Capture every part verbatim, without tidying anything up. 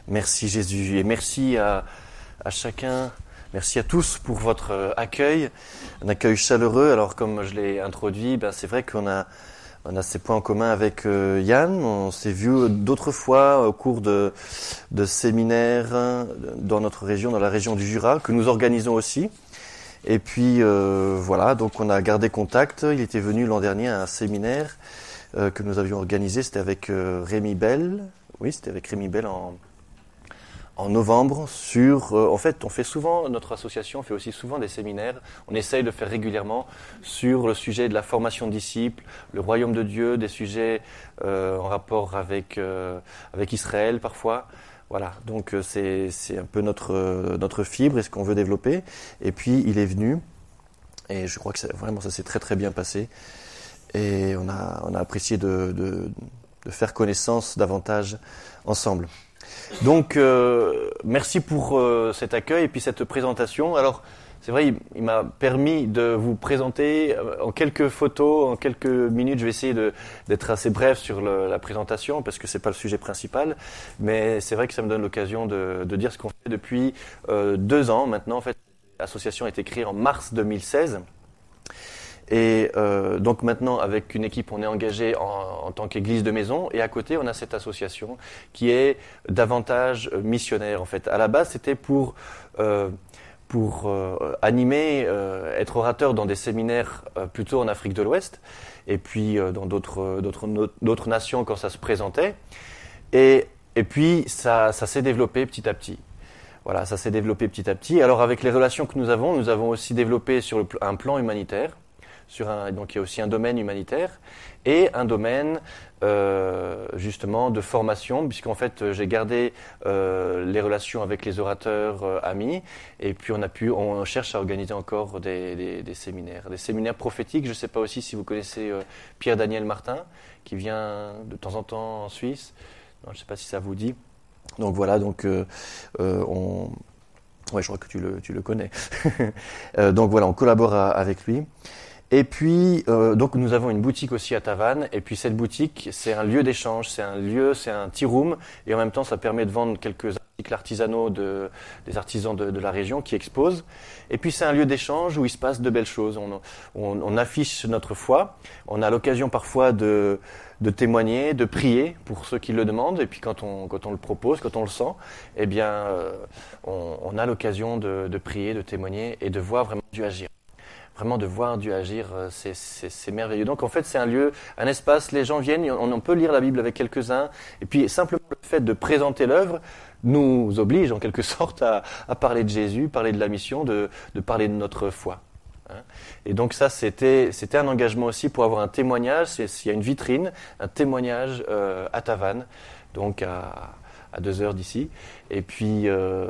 Merci Jésus et merci à, à chacun, merci à tous pour votre accueil, un accueil chaleureux. Alors comme je l'ai introduit, ben c'est vrai qu'on a, on a ces points en commun avec euh, Yann. On s'est vu d'autres fois au cours de, de séminaires dans notre région, dans la région du Jura, que nous organisons aussi. Et puis euh, voilà, donc on a gardé contact. Il était venu l'an dernier à un séminaire euh, que nous avions organisé. C'était avec euh, Rémi Bell. Oui, c'était avec Rémi Bell en en novembre sur, euh, en fait, on fait souvent, notre association fait aussi souvent des séminaires, on essaye de faire régulièrement sur le sujet de la formation de disciples, le royaume de Dieu, des sujets euh, en rapport avec, euh, avec Israël parfois. Voilà, donc euh, c'est, c'est un peu notre, euh, notre fibre et ce qu'on veut développer. Et puis il est venu, et je crois que ça, vraiment ça s'est très très bien passé. Et on a, on a apprécié de, de, de faire connaissance davantage ensemble. Donc, euh, merci pour euh, cet accueil et puis cette présentation. Alors, c'est vrai, il, il m'a permis de vous présenter euh, en quelques photos, en quelques minutes. Je vais essayer de, d'être assez bref sur le, la présentation parce que c'est pas le sujet principal. Mais c'est vrai que ça me donne l'occasion de, de dire ce qu'on fait depuis euh, deux ans maintenant. En fait, l'association a été créée en mars deux mille seize. Et euh, donc maintenant, avec une équipe, on est engagé en, en tant qu'église de maison. Et à côté, on a cette association qui est davantage missionnaire. En fait, à la base, c'était pour euh, pour euh, animer, euh, être orateur dans des séminaires euh, plutôt en Afrique de l'Ouest, et puis euh, dans d'autres d'autres d'autres nations quand ça se présentait. Et et puis ça ça s'est développé petit à petit. Voilà, ça s'est développé petit à petit. Alors avec les relations que nous avons, nous avons aussi développé sur le, un plan humanitaire. Sur un, donc il y a aussi un domaine humanitaire et un domaine euh, justement de formation, puisqu'en fait j'ai gardé euh, les relations avec les orateurs euh, amis, et puis on a pu, on cherche à organiser encore des, des, des séminaires, des séminaires prophétiques. Je ne sais pas aussi si vous connaissez euh, Pierre-Daniel Martin, qui vient de temps en temps en Suisse. Non, je ne sais pas si ça vous dit. Donc voilà, donc euh, euh, on, ouais, je crois que tu le, tu le connais. euh, donc voilà, on collabore à, avec lui. Et puis, euh, donc nous avons une boutique aussi à Tavannes. Et puis cette boutique, c'est un lieu d'échange, c'est un lieu, c'est un tea room. Et en même temps, ça permet de vendre quelques articles artisanaux de, des artisans de, de la région qui exposent. Et puis c'est un lieu d'échange où il se passe de belles choses. On, on, on affiche notre foi. On a l'occasion parfois de, de témoigner, de prier pour ceux qui le demandent. Et puis quand on, quand on le propose, quand on le sent, eh bien, euh, on, on a l'occasion de, de prier, de témoigner et de voir vraiment Dieu agir. Vraiment de voir Dieu agir, c'est, c'est, c'est merveilleux. Donc en fait c'est un lieu, un espace, les gens viennent, on, on peut lire la Bible avec quelques-uns, et puis simplement le fait de présenter l'œuvre nous oblige en quelque sorte à, à parler de Jésus, parler de la mission, de, de parler de notre foi. Hein. Et donc ça c'était, c'était un engagement aussi pour avoir un témoignage, c'est, s'il y a une vitrine, un témoignage euh, à Tavannes, donc à... à deux heures d'ici. Et puis, euh,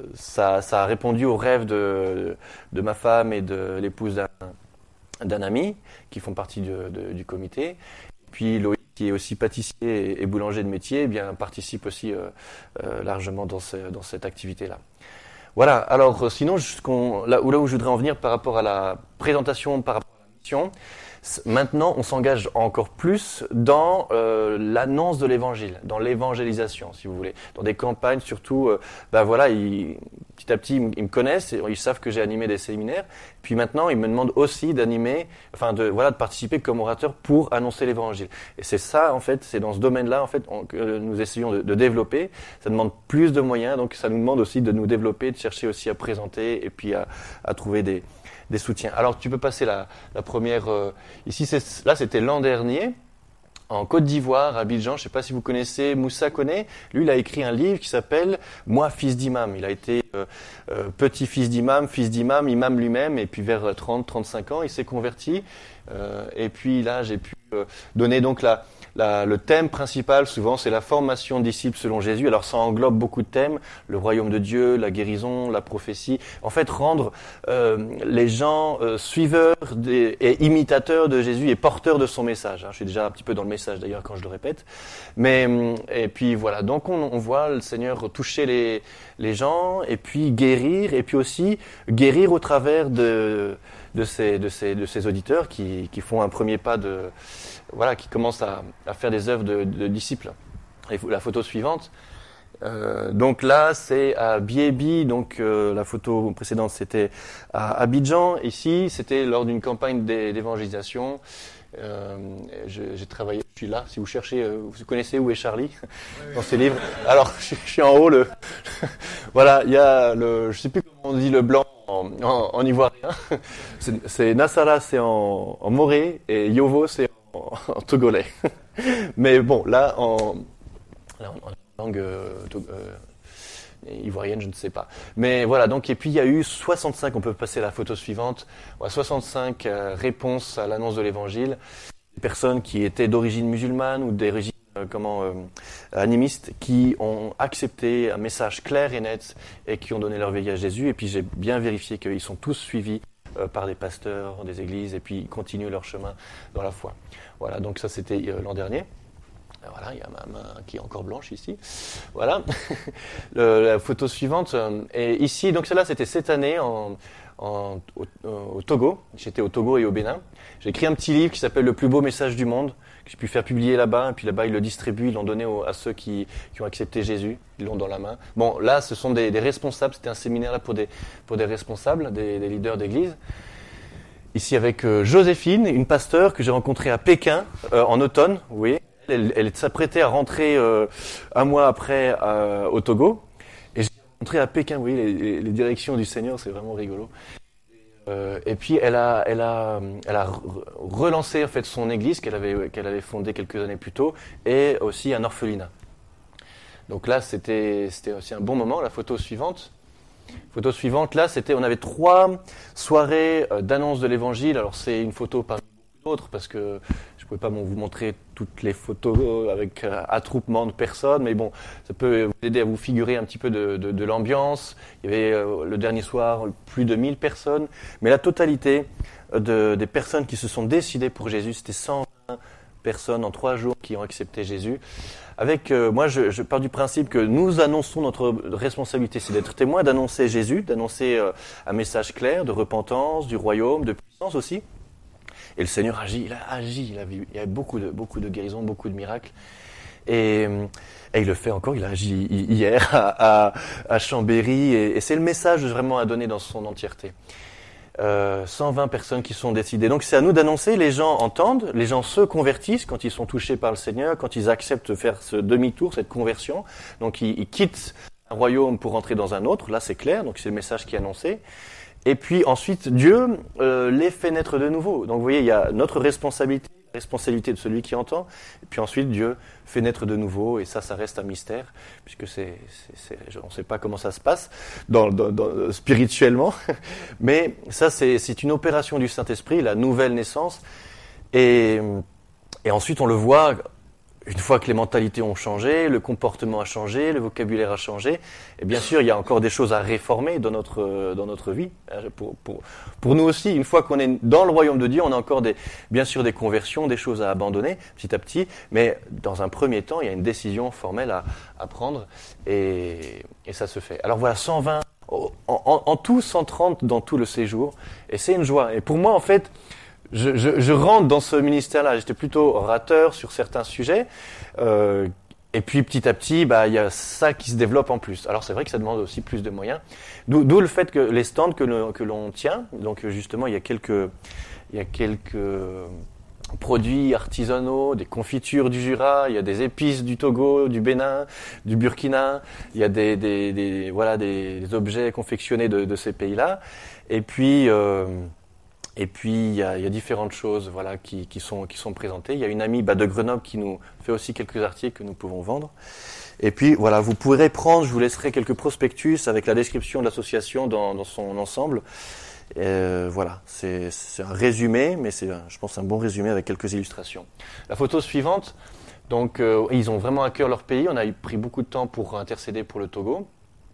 ça, ça a répondu aux rêves de, de ma femme et de l'épouse d'un, d'un ami, qui font partie de, de, du comité. Et puis, Loïc, qui est aussi pâtissier et boulanger de métier, eh bien, participe aussi euh, euh, largement dans, ce, dans cette activité-là. Voilà, alors sinon, là, là où je voudrais en venir par rapport à la présentation, par rapport à la mission, maintenant, on s'engage encore plus dans euh, l'annonce de l'évangile, dans l'évangélisation, si vous voulez, dans des campagnes, surtout. Euh, ben voilà, ils, petit à petit, ils, ils me connaissent, et ils savent que j'ai animé des séminaires. Puis maintenant, ils me demandent aussi d'animer, enfin de voilà, de participer comme orateur pour annoncer l'évangile. Et c'est ça, en fait, c'est dans ce domaine-là, en fait, on, que nous essayons de, de développer. Ça demande plus de moyens, donc ça nous demande aussi de nous développer, de chercher aussi à présenter et puis à, à trouver des des soutiens. Alors tu peux passer la, la première. Euh, ici, c'est, là, c'était l'an dernier, en Côte d'Ivoire, à Abidjan. Je ne sais pas si vous connaissez Moussa Koné. Lui, il a écrit un livre qui s'appelle « Moi, fils d'imam ». Il a été euh, euh, petit-fils d'imam, fils d'imam, imam lui-même, et puis vers trente, trente-cinq ans, il s'est converti. Euh, et puis là, j'ai pu euh, donner donc la... La, le thème principal, souvent, c'est la formation de disciples selon Jésus. Alors, ça englobe beaucoup de thèmes, le royaume de Dieu, la guérison, la prophétie. En fait, rendre euh, les gens euh, suiveurs des, et imitateurs de Jésus et porteurs de son message. Hein. Je suis déjà un petit peu dans le message, d'ailleurs, quand je le répète. Mais et puis voilà, donc on, on voit le Seigneur toucher les, les gens et puis guérir, et puis aussi guérir au travers de, de, ces, de, ces, de ces auditeurs qui, qui font un premier pas de... Voilà, qui commence à, à faire des œuvres de, de disciples. Et la photo suivante, Euh, donc là, c'est à Biébi. Donc euh, la photo précédente, c'était à Abidjan. Ici, c'était lors d'une campagne d'é- d'évangélisation. Euh, je- j'ai travaillé. Je suis là. Si vous cherchez, euh, vous connaissez où est Charlie dans ses livres. Alors, je, je suis en haut. Le voilà, il y a le. Je sais plus comment on dit le blanc en, en, en ivoirien. C'est, c'est Nassara, c'est en, en moré, et Yovo, c'est en, en togolais. Mais bon, là, en, là, en, en langue euh, to- euh, ivoirienne, je ne sais pas. Mais voilà, donc, et puis il y a eu soixante-cinq, on peut passer à la photo suivante, voilà, soixante-cinq euh, réponses à l'annonce de l'évangile, des personnes qui étaient d'origine musulmane ou d'origine euh, comment, euh, animiste, qui ont accepté un message clair et net et qui ont donné leur vie à Jésus. Et puis j'ai bien vérifié qu'ils sont tous suivis euh, par des pasteurs, des églises, et puis ils continuent leur chemin dans la foi. Voilà, donc ça c'était euh, l'an dernier. Voilà, il y a ma main qui est encore blanche ici. Voilà. Le, la photo suivante. euh, Et ici, donc celle-là, c'était cette année en, en- au, au Togo. J'étais au Togo et au Bénin. J'ai écrit un petit livre qui s'appelle Le plus beau message du monde, que j'ai pu faire publier là-bas. Et puis là-bas, ils le distribuent, ils l'ont donné au- à ceux qui, qui ont accepté Jésus. Ils l'ont dans la main. Bon, là, ce sont des, des responsables. C'était un séminaire là pour des, pour des responsables, des, des leaders d'église. Ici avec euh, Joséphine, une pasteur que j'ai rencontrée à Pékin euh, en automne, vous voyez. Elle, elle s'apprêtait à rentrer euh, un mois après euh, au Togo. Et j'ai rencontré à Pékin, vous voyez, les, les, les directions du Seigneur, c'est vraiment rigolo. Euh, et puis elle a, elle a, elle a re- relancé en fait son église qu'elle avait, qu'elle avait fondée quelques années plus tôt, et aussi un orphelinat. Donc là, c'était, c'était aussi un bon moment. La photo suivante. Photo suivante, là, c'était, on avait trois soirées euh, d'annonce de l'évangile. Alors c'est une photo parmi beaucoup d'autres parce que je ne pouvais pas bon, vous montrer toutes les photos avec euh, attroupement de personnes, mais bon, ça peut vous aider à vous figurer un petit peu de, de, de l'ambiance. Il y avait euh, le dernier soir plus de mille personnes, mais la totalité de, des personnes qui se sont décidées pour Jésus, c'était cent vingt personnes en trois jours qui ont accepté Jésus. Avec, euh, moi, je, je pars du principe que nous annonçons notre responsabilité, c'est d'être témoin, d'annoncer Jésus, d'annoncer euh, un message clair de repentance, du royaume, de puissance aussi. Et le Seigneur agit, il a agi, il a, vu, il y a beaucoup de, beaucoup de guérisons, beaucoup de miracles. Et, et il le fait encore, il a agi hier à, à, à Chambéry, et, et c'est le message vraiment à donner dans son entièreté. Euh, cent vingt personnes qui sont décidées. Donc c'est à nous d'annoncer, les gens entendent, les gens se convertissent quand ils sont touchés par le Seigneur, quand ils acceptent de faire ce demi-tour, cette conversion. Donc ils, ils quittent un royaume pour entrer dans un autre, là c'est clair, donc c'est le message qui est annoncé. Et puis ensuite, Dieu euh, les fait naître de nouveau. Donc vous voyez, il y a notre responsabilité, la responsabilité de celui qui entend, et puis ensuite Dieu fait naître de nouveau, et ça, ça reste un mystère, puisque c'est, c'est, c'est, on ne sait pas comment ça se passe dans, dans, dans, spirituellement, mais ça, c'est, c'est une opération du Saint-Esprit, la nouvelle naissance, et, et ensuite on le voit. Une fois que les mentalités ont changé, le comportement a changé, le vocabulaire a changé, et bien sûr, il y a encore des choses à réformer dans notre dans notre vie. Pour pour pour nous aussi, une fois qu'on est dans le royaume de Dieu, on a encore des bien sûr des conversions, des choses à abandonner petit à petit, mais dans un premier temps, il y a une décision formelle à à prendre, et et ça se fait. Alors voilà, cent vingt en, en, en tout, cent trente dans tout le séjour, et c'est une joie. Et pour moi, en fait, Je, je, je rentre dans ce ministère-là. J'étais plutôt orateur sur certains sujets. Euh, et puis petit à petit, bah, il y a ça qui se développe en plus. Alors c'est vrai que ça demande aussi plus de moyens. D'où, d'où le fait que les stands que, le, que l'on tient, donc justement, il y a quelques, il y a quelques produits artisanaux, des confitures du Jura, il y a des épices du Togo, du Bénin, du Burkina, il y a des, des, des, voilà, des, des objets confectionnés de, de ces pays-là. Et puis... Euh, Et puis il y a, il y a différentes choses, voilà, qui, qui sont qui sont présentées. Il y a une amie bah, de Grenoble qui nous fait aussi quelques articles que nous pouvons vendre. Et puis voilà, vous pourrez prendre, je vous laisserai quelques prospectus avec la description de l'association dans, dans son ensemble. Euh, voilà, c'est, c'est un résumé, mais c'est, je pense, un bon résumé avec quelques illustrations. La photo suivante. Donc euh, ils ont vraiment à cœur leur pays. On a pris beaucoup de temps pour intercéder pour le Togo.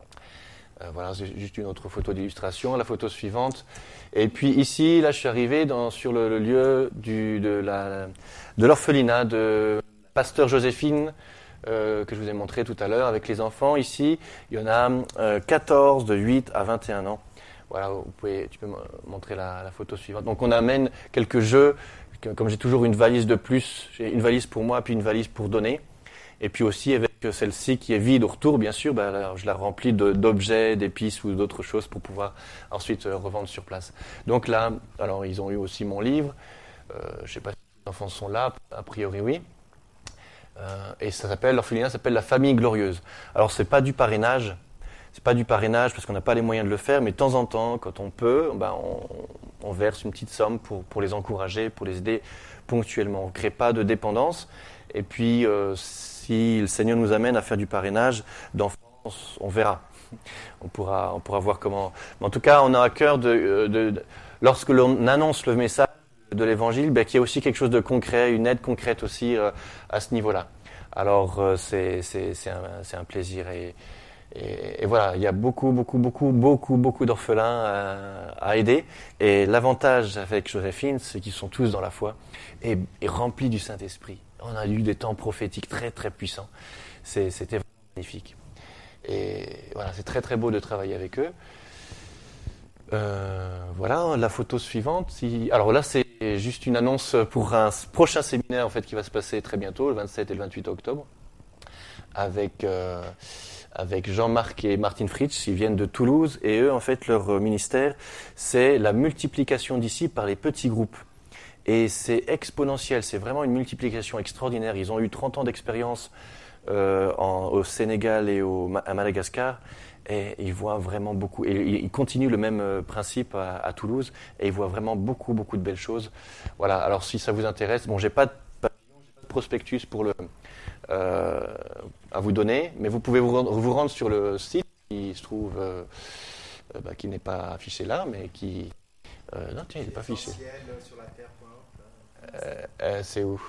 Euh, voilà, c'est juste une autre photo d'illustration. La photo suivante. Et puis ici, là, je suis arrivé dans, sur le, le lieu du, de, la, de l'orphelinat de Pasteur Joséphine, euh, que je vous ai montré tout à l'heure, avec les enfants. Ici, il y en a euh, quatorze de huit à vingt et un ans. Voilà, vous pouvez, tu peux montrer la, la photo suivante. Donc on amène quelques jeux. Comme j'ai toujours une valise de plus, j'ai une valise pour moi, puis une valise pour donner. Et puis aussi avec celle-ci qui est vide au retour, bien sûr, ben, alors, je la remplis de, d'objets, d'épices ou d'autres choses pour pouvoir ensuite euh, revendre sur place. Donc là, alors ils ont eu aussi mon livre. Euh, je ne sais pas si les enfants sont là, a priori oui. Euh, et ça s'appelle, l'orphelinat s'appelle La Famille Glorieuse. Alors c'est pas du parrainage, c'est pas du parrainage parce qu'on n'a pas les moyens de le faire, mais de temps en temps, quand on peut, ben on, on verse une petite somme pour, pour les encourager, pour les aider ponctuellement. On ne crée pas de dépendance. Et puis, euh, si le Seigneur nous amène à faire du parrainage d'enfants, on verra. On pourra, on pourra voir comment. Mais en tout cas, on a à cœur de, de, de lorsque l'on annonce le message de l'Évangile, ben, qu'il y a aussi quelque chose de concret, une aide concrète aussi euh, à ce niveau-là. Alors, euh, c'est, c'est, c'est, un, c'est un plaisir. Et, et, et voilà, il y a beaucoup, beaucoup, beaucoup, beaucoup, beaucoup d'orphelins à, à aider. Et l'avantage avec Joséphine, c'est qu'ils sont tous dans la foi et, et remplis du Saint-Esprit. On a eu des temps prophétiques très, très puissants. C'est, c'était vraiment magnifique. Et voilà, c'est très, très beau de travailler avec eux. Euh, voilà, la photo suivante. Si... Alors là, c'est juste une annonce pour un prochain séminaire en fait qui va se passer très bientôt, le vingt-sept et le vingt-huit octobre, avec euh, avec Jean-Marc et Martine Fritsch. Ils viennent de Toulouse et eux, en fait, leur ministère, c'est la multiplication d'ici par les petits groupes. Et c'est exponentiel, c'est vraiment une multiplication extraordinaire. Ils ont eu trente ans d'expérience euh, en, au Sénégal et au, à Madagascar. Et ils voient vraiment beaucoup. Et ils continuent le même principe à, à Toulouse. Et ils voient vraiment beaucoup, beaucoup de belles choses. Voilà. Alors, si ça vous intéresse, bon, j'ai pas de, pas de prospectus pour le euh, à vous donner, mais vous pouvez vous rendre, vous rendre sur le site qui se trouve, euh, bah, qui n'est pas affiché là, mais qui euh, non, tiens, il n'est pas affiché. Sur la terre. Euh, euh, c'est où?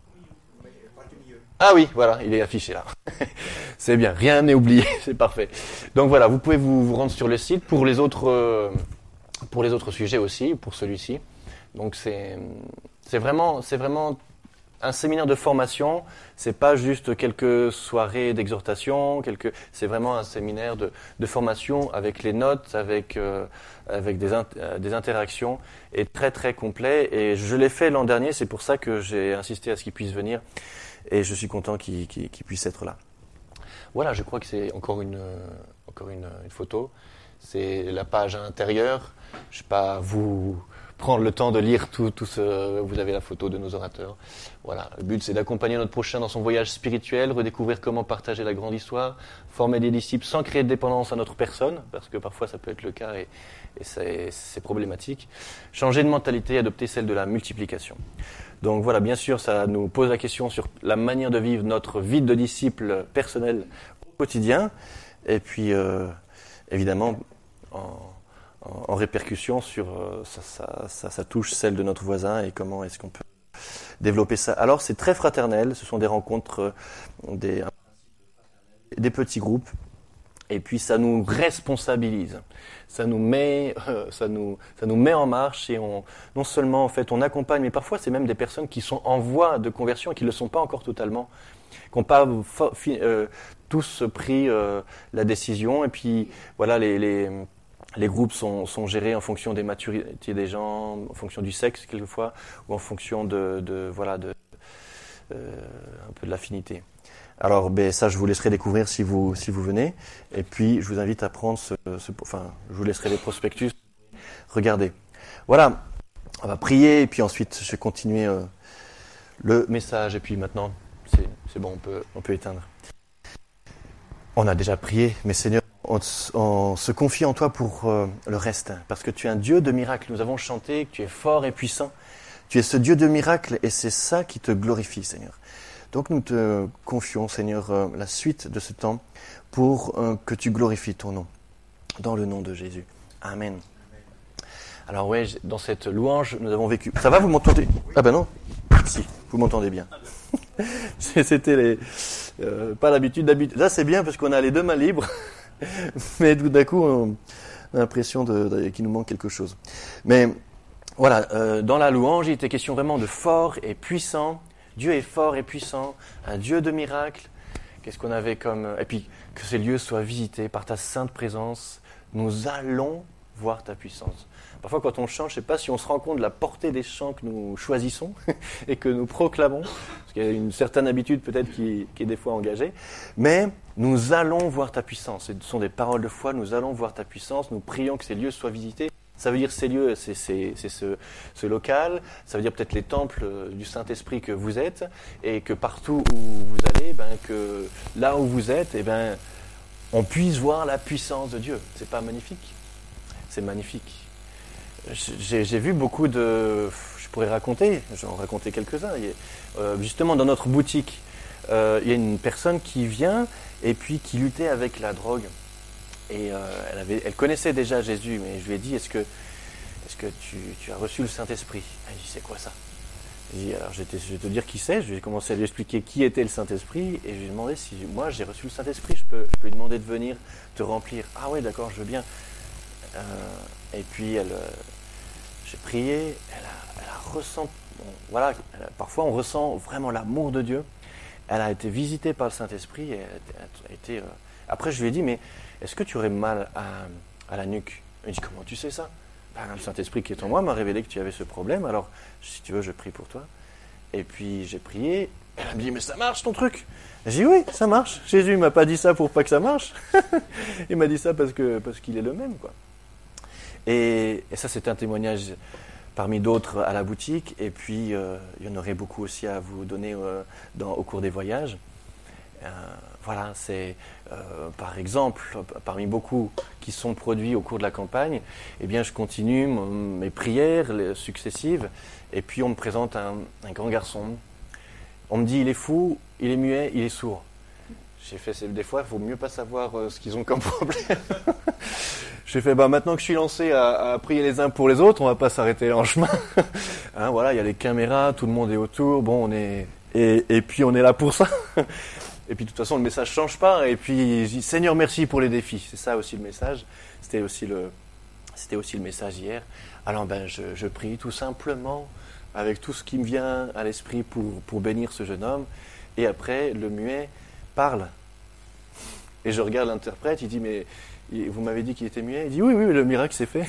Ah oui, voilà, il est affiché là. C'est bien, rien n'est oublié, c'est parfait. Donc voilà, vous pouvez vous, vous rendre sur le site pour les autres, euh, pour les autres sujets aussi, pour celui-ci. Donc c'est, c'est vraiment, c'est vraiment un séminaire de formation. C'est pas juste quelques soirées d'exhortation, quelques, c'est vraiment un séminaire de, de formation avec les notes, avec, euh, avec des, int- des interactions, et très très complet. Et je l'ai fait l'an dernier, c'est pour ça que j'ai insisté à ce qu'il puisse venir. Et je suis content qu'il, qu'il, qu'il puisse être là. Voilà, je crois que c'est encore une, encore une, une photo. C'est la page intérieure. Je ne vais pas vous prendre le temps de lire tout, tout ce... Vous avez la photo de nos orateurs. Voilà, le but c'est d'accompagner notre prochain dans son voyage spirituel, redécouvrir comment partager la grande histoire, former des disciples sans créer de dépendance à notre personne, parce que parfois ça peut être le cas et, et c'est, c'est problématique. Changer de mentalité, adopter celle de la multiplication. Donc voilà, bien sûr, ça nous pose la question sur la manière de vivre notre vie de disciple personnel au quotidien, et puis euh, évidemment en, en, en répercussion sur euh, ça, ça, ça, ça touche celle de notre voisin et comment est-ce qu'on peut développer ça. Alors c'est très fraternel, ce sont des rencontres, des, des petits groupes. Et puis ça nous responsabilise, ça nous met, euh, ça nous, ça nous met en marche et on, non seulement en fait on accompagne, mais parfois c'est même des personnes qui sont en voie de conversion et qui ne le sont pas encore totalement, qui n'ont pas euh, tous pris euh, la décision. Et puis voilà, les, les, les groupes sont, sont gérés en fonction des maturités des gens, en fonction du sexe quelquefois, ou en fonction de, de voilà de euh, un peu de l'affinité. Alors, ben, ça, je vous laisserai découvrir si vous, si vous venez. Et puis, je vous invite à prendre ce, ce... Enfin, je vous laisserai les prospectus. Regardez. Voilà. On va prier et puis ensuite, je vais continuer euh, le message. Et puis maintenant, c'est, c'est bon, on peut, on peut éteindre. On a déjà prié, mais Seigneur, on, on se confie en toi pour euh, le reste. Parce que tu es un Dieu de miracles. Nous avons chanté que tu es fort et puissant. Tu es ce Dieu de miracles et c'est ça qui te glorifie, Seigneur. Donc nous te confions, Seigneur, euh, la suite de ce temps pour euh, que tu glorifies ton nom, dans le nom de Jésus. Amen. Amen. Alors ouais, dans cette louange, nous avons vécu... Ça va, vous m'entendez? Ah ben non, si, vous m'entendez bien. C'était les... Euh, pas l'habitude d'habitude. Là c'est bien parce qu'on a les deux mains libres, mais tout d'un coup on a l'impression de, de, qu'il nous manque quelque chose. Mais voilà, euh, dans la louange, il était question vraiment de fort et puissant. Dieu est fort et puissant, un Dieu de miracles. Qu'est-ce qu'on avait comme... Et puis, que ces lieux soient visités par ta sainte présence. Nous allons voir ta puissance. Parfois, quand on chante, je ne sais pas si on se rend compte de la portée des chants que nous choisissons et que nous proclamons, parce qu'il y a une certaine habitude peut-être qui, qui est des fois engagée, mais nous allons voir ta puissance. Ce sont des paroles de foi, nous allons voir ta puissance, nous prions que ces lieux soient visités. Ça veut dire ces lieux, c'est, c'est, c'est ce, ce local, ça veut dire peut-être les temples du Saint-Esprit que vous êtes, et que partout où vous allez, ben, que là où vous êtes, eh ben, on puisse voir la puissance de Dieu. C'est pas magnifique? C'est magnifique. J'ai, j'ai vu beaucoup de... Je pourrais raconter, j'en raconter quelques-uns. Il y a, euh, justement, dans notre boutique, euh, il y a une personne qui vient et puis qui luttait avec la drogue. Et euh, elle, avait, elle connaissait déjà Jésus, mais je lui ai dit, est-ce que, est-ce que tu, tu as reçu le Saint-Esprit? Elle dit, c'est quoi ça? J'ai dit, alors je vais, te, je vais te dire qui c'est. Je vais commencer à lui expliquer qui était le Saint-Esprit, et je lui ai demandé si moi j'ai reçu le Saint-Esprit, je peux, je peux lui demander de venir te remplir. Ah oui, d'accord, je veux bien. Euh, et puis elle, euh, j'ai prié, elle a, elle a ressenti, bon, voilà, elle a, parfois on ressent vraiment l'amour de Dieu. Elle a été visitée par le Saint-Esprit, et elle a, a été... Euh, après je lui ai dit, mais est-ce que tu aurais mal à, à la nuque? Il dit, comment tu sais ça? Ben, le Saint-Esprit qui est en moi m'a révélé que tu avais ce problème, alors si tu veux, je prie pour toi. Et puis j'ai prié, elle me dit, mais ça marche ton truc? J'ai dit, oui, ça marche. Jésus ne m'a pas dit ça pour pas que ça marche. Il m'a dit ça parce, que, parce qu'il est le même, quoi. Et, et ça, c'est un témoignage parmi d'autres à la boutique. Et puis, euh, il y en aurait beaucoup aussi à vous donner euh, dans, au cours des voyages. Euh, voilà, c'est euh, par exemple, parmi beaucoup qui sont produits au cours de la campagne, eh bien, je continue mon, mes prières les, successives, et puis on me présente un, un grand garçon. On me dit, il est fou, il est muet, il est sourd. J'ai fait, c'est, des fois, il faut mieux pas savoir euh, ce qu'ils ont comme problème. J'ai fait, bah, maintenant que je suis lancé à, à prier les uns pour les autres, on va pas s'arrêter en chemin. Hein, voilà, il y a les caméras, tout le monde est autour, bon, on est, et, et puis on est là pour ça. Et puis de toute façon, le message change pas. Et puis je dis, Seigneur, merci pour les défis. C'est ça aussi le message. C'était aussi le, c'était aussi le message hier. Alors ben, je, je prie tout simplement avec tout ce qui me vient à l'esprit pour, pour bénir ce jeune homme. Et après, le muet parle. Et je regarde l'interprète. Il dit, mais vous m'avez dit qu'il était muet? Il dit, oui, oui, le miracle s'est fait.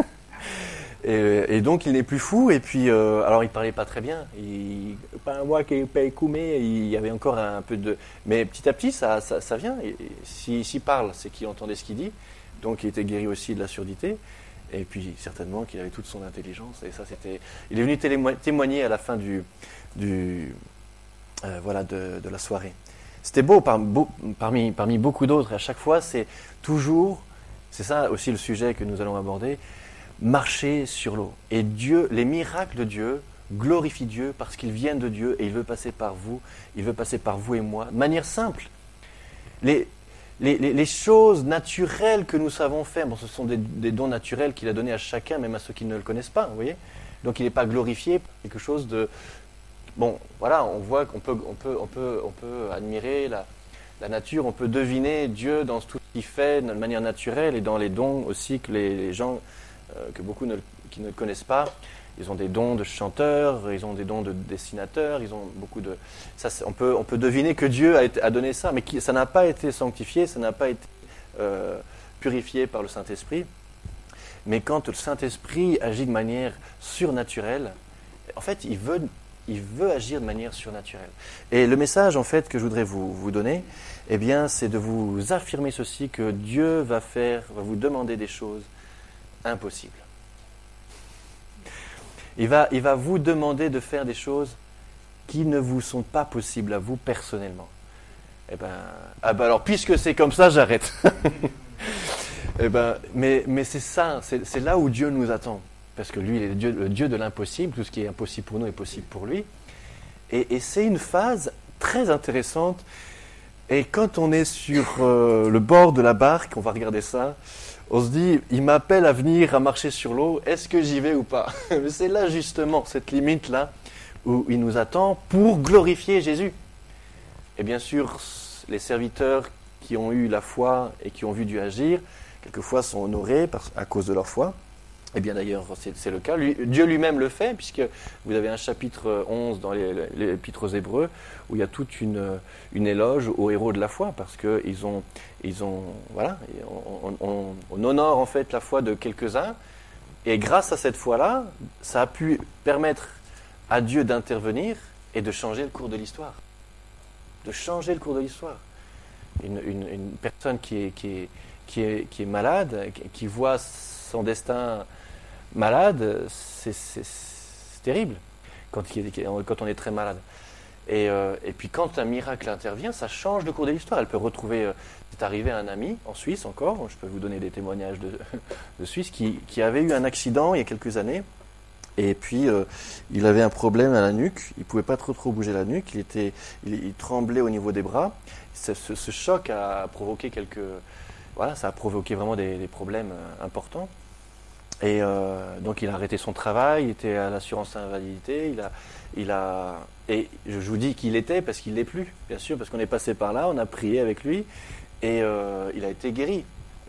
Et, et donc il n'est plus fou, et puis euh, alors il parlait pas très bien, il pas moi qui paye coumé, il y avait encore un peu de, mais petit à petit ça ça, ça vient. Et, et, s'il, s'il parle, c'est qu'il entendait ce qu'il dit, donc il était guéri aussi de la surdité, et puis certainement qu'il avait toute son intelligence, et ça c'était, il est venu témoigner à la fin du du euh, voilà de, de la soirée. C'était beau, par, beau parmi parmi beaucoup d'autres. À chaque fois c'est toujours, c'est ça aussi le sujet que nous allons aborder. Marcher sur l'eau. Et Dieu, les miracles de Dieu glorifient Dieu parce qu'ils viennent de Dieu et il veut passer par vous, il veut passer par vous et moi, de manière simple. Les, les, les, les choses naturelles que nous savons faire, bon, ce sont des, des dons naturels qu'il a donnés à chacun, même à ceux qui ne le connaissent pas, vous voyez. Donc il n'est pas glorifié par quelque chose de... Bon, voilà, on voit qu'on peut, on peut, on peut, on peut admirer la, la nature, on peut deviner Dieu dans tout ce qu'il fait de manière naturelle et dans les dons aussi que les, les gens... que beaucoup ne, qui ne connaissent pas. Ils ont des dons de chanteurs, ils ont des dons de dessinateurs, ils ont beaucoup de... Ça, on, peut, on peut deviner que Dieu a, été, a donné ça, mais qui, ça n'a pas été sanctifié, ça n'a pas été euh, purifié par le Saint-Esprit. Mais quand le Saint-Esprit agit de manière surnaturelle, en fait, il veut, il veut agir de manière surnaturelle. Et le message, en fait, que je voudrais vous, vous donner, eh bien, c'est de vous affirmer ceci, que Dieu va faire, va vous demander des choses impossible. Il va, il va vous demander de faire des choses qui ne vous sont pas possibles à vous personnellement. Eh ben, ah ben alors, puisque c'est comme ça, j'arrête. eh ben, mais, mais c'est ça, c'est, c'est là où Dieu nous attend. Parce que lui, il est le Dieu, le Dieu de l'impossible. Tout ce qui est impossible pour nous est possible pour lui. Et, et c'est une phase très intéressante. Et quand on est sur euh, le bord de la barque, on va regarder ça, on se dit, il m'appelle à venir à marcher sur l'eau, est-ce que j'y vais ou pas? Mais c'est là justement, cette limite-là, où il nous attend pour glorifier Jésus. Et bien sûr, les serviteurs qui ont eu la foi et qui ont vu Dieu agir, quelquefois sont honorés par, à cause de leur foi. Eh bien d'ailleurs, c'est, c'est le cas. Lui, Dieu lui-même le fait, puisque vous avez un chapitre onze dans les, les, les épîtres aux Hébreux, où il y a toute une, une éloge aux héros de la foi, parce qu'ils ont, ils ont, voilà, on, on, on honore en fait la foi de quelques-uns, et grâce à cette foi-là, ça a pu permettre à Dieu d'intervenir et de changer le cours de l'histoire. De changer le cours de l'histoire. Une, une, une personne qui est, qui, est, qui, est, qui est malade, qui voit son destin malade, c'est, c'est, c'est terrible quand, quand on est très malade. Et, euh, et puis quand un miracle intervient, ça change le cours de l'histoire. Elle peut retrouver, euh, c'est arrivé à un ami en Suisse encore, je peux vous donner des témoignages de, de Suisse, qui, qui avait eu un accident il y a quelques années, et puis euh, il avait un problème à la nuque, il ne pouvait pas trop trop bouger la nuque, il, était, il, il tremblait au niveau des bras. Ce, ce, ce choc a provoqué quelques... Voilà, ça a provoqué vraiment des, des problèmes euh, importants. Et euh, donc il a arrêté son travail, il était à l'assurance invalidité, il a, il a, et je vous dis qu'il était parce qu'il ne l'est plus, bien sûr, parce qu'on est passé par là, on a prié avec lui, et euh, il a été guéri.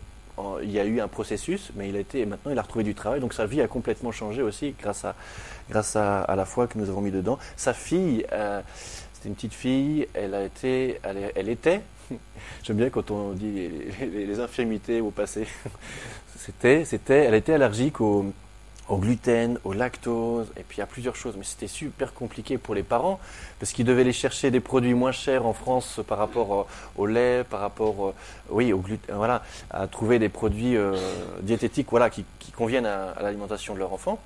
Il y a eu un processus, mais il a été, et maintenant il a retrouvé du travail, donc sa vie a complètement changé aussi grâce à, grâce à, à la foi que nous avons mis dedans. Sa fille, euh, c'était une petite fille, elle a été, elle, elle était, j'aime bien quand on dit les, les, les infirmités au passé. C'était, c'était, elle était allergique au, au gluten, au lactose, et puis à plusieurs choses. Mais c'était super compliqué pour les parents, parce qu'ils devaient aller chercher des produits moins chers en France par rapport au lait, par rapport, oui, au gluten, voilà, à trouver des produits euh, diététiques, voilà, qui, qui conviennent à, à l'alimentation de leur enfant.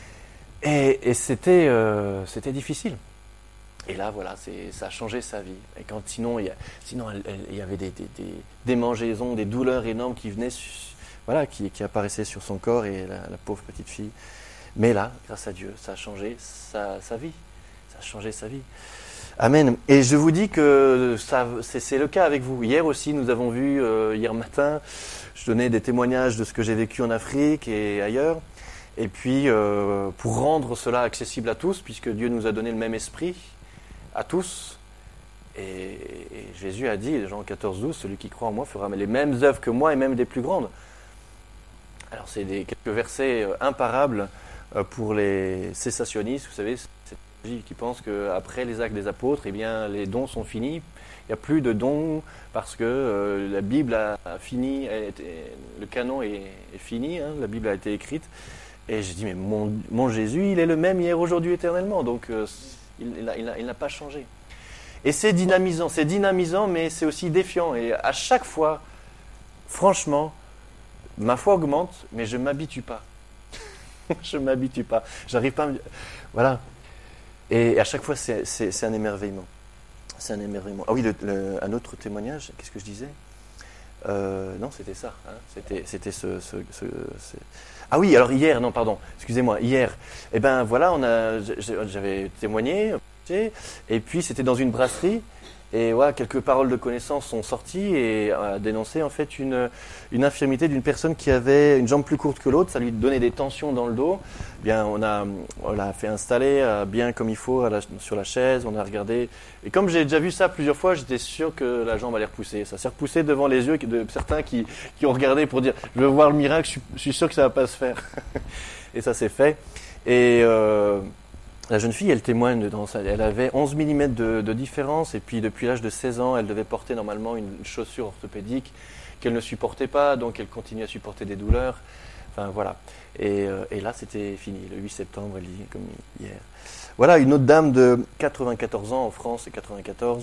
Et, et c'était, euh, c'était difficile. Et là, voilà, c'est, ça a changé sa vie. Et quand, sinon, il y, a, sinon elle, elle, il y avait des, des, des démangeaisons, des douleurs énormes qui venaient... Voilà, qui, qui apparaissait sur son corps, et la, la pauvre petite fille. Mais là, grâce à Dieu, ça a changé sa, sa vie. Ça a changé sa vie. Amen. Et je vous dis que ça, c'est, c'est le cas avec vous. Hier aussi, nous avons vu, euh, hier matin, je donnais des témoignages de ce que j'ai vécu en Afrique et ailleurs. Et puis, euh, pour rendre cela accessible à tous, puisque Dieu nous a donné le même esprit à tous. Et, et Jésus a dit, Jean quatorze douze, celui qui croit en moi fera les mêmes œuvres que moi et même des plus grandes. Alors, c'est des, quelques versets euh, imparables euh, pour les cessationnistes, vous savez, cette logique qui pense qu'après les actes des apôtres, eh bien, les dons sont finis. Il n'y a plus de dons parce que euh, la Bible a, a fini, elle était, le canon est, est fini, hein, la Bible a été écrite. Et j'ai dit, mais mon, mon Jésus, il est le même hier, aujourd'hui, éternellement. Donc, euh, il, il, a, il, a, il n'a pas changé. Et c'est dynamisant, c'est dynamisant, mais c'est aussi défiant. Et à chaque fois, franchement, ma foi augmente, mais je ne m'habitue pas. je ne m'habitue pas. J'arrive pas à me... Voilà. Et à chaque fois, c'est, c'est, c'est un émerveillement. C'est un émerveillement. Ah oui, le, le, un autre témoignage, qu'est-ce que je disais euh, Non, c'était ça. Hein, c'était c'était ce, ce, ce, ce... Ah oui, alors hier, non, pardon, excusez-moi, hier, eh ben voilà, on a, j'avais témoigné, et puis c'était dans une brasserie. Et voilà, quelques paroles de connaissance sont sorties et a dénoncé en fait une, une infirmité d'une personne qui avait une jambe plus courte que l'autre, ça lui donnait des tensions dans le dos. Bien, on a, on l'a fait installer euh, bien comme il faut à la, sur la chaise, on a regardé. Et comme j'ai déjà vu ça plusieurs fois, j'étais sûr que la jambe allait repousser. Ça s'est repoussé devant les yeux de certains qui, qui ont regardé pour dire « je veux voir le miracle, je suis, je suis sûr que ça va pas se faire ». Et ça s'est fait. Et... Euh, la jeune fille, elle témoigne, dans sa, elle avait onze millimètres de, de différence, et puis depuis l'âge de seize ans, elle devait porter normalement une chaussure orthopédique qu'elle ne supportait pas, donc elle continue à supporter des douleurs. Enfin voilà. Et, euh, et là, c'était fini. Le huit septembre, elle dit comme hier. Voilà, une autre dame de quatre-vingt-quatorze ans, en France, c'est quatre-vingt-quatorze,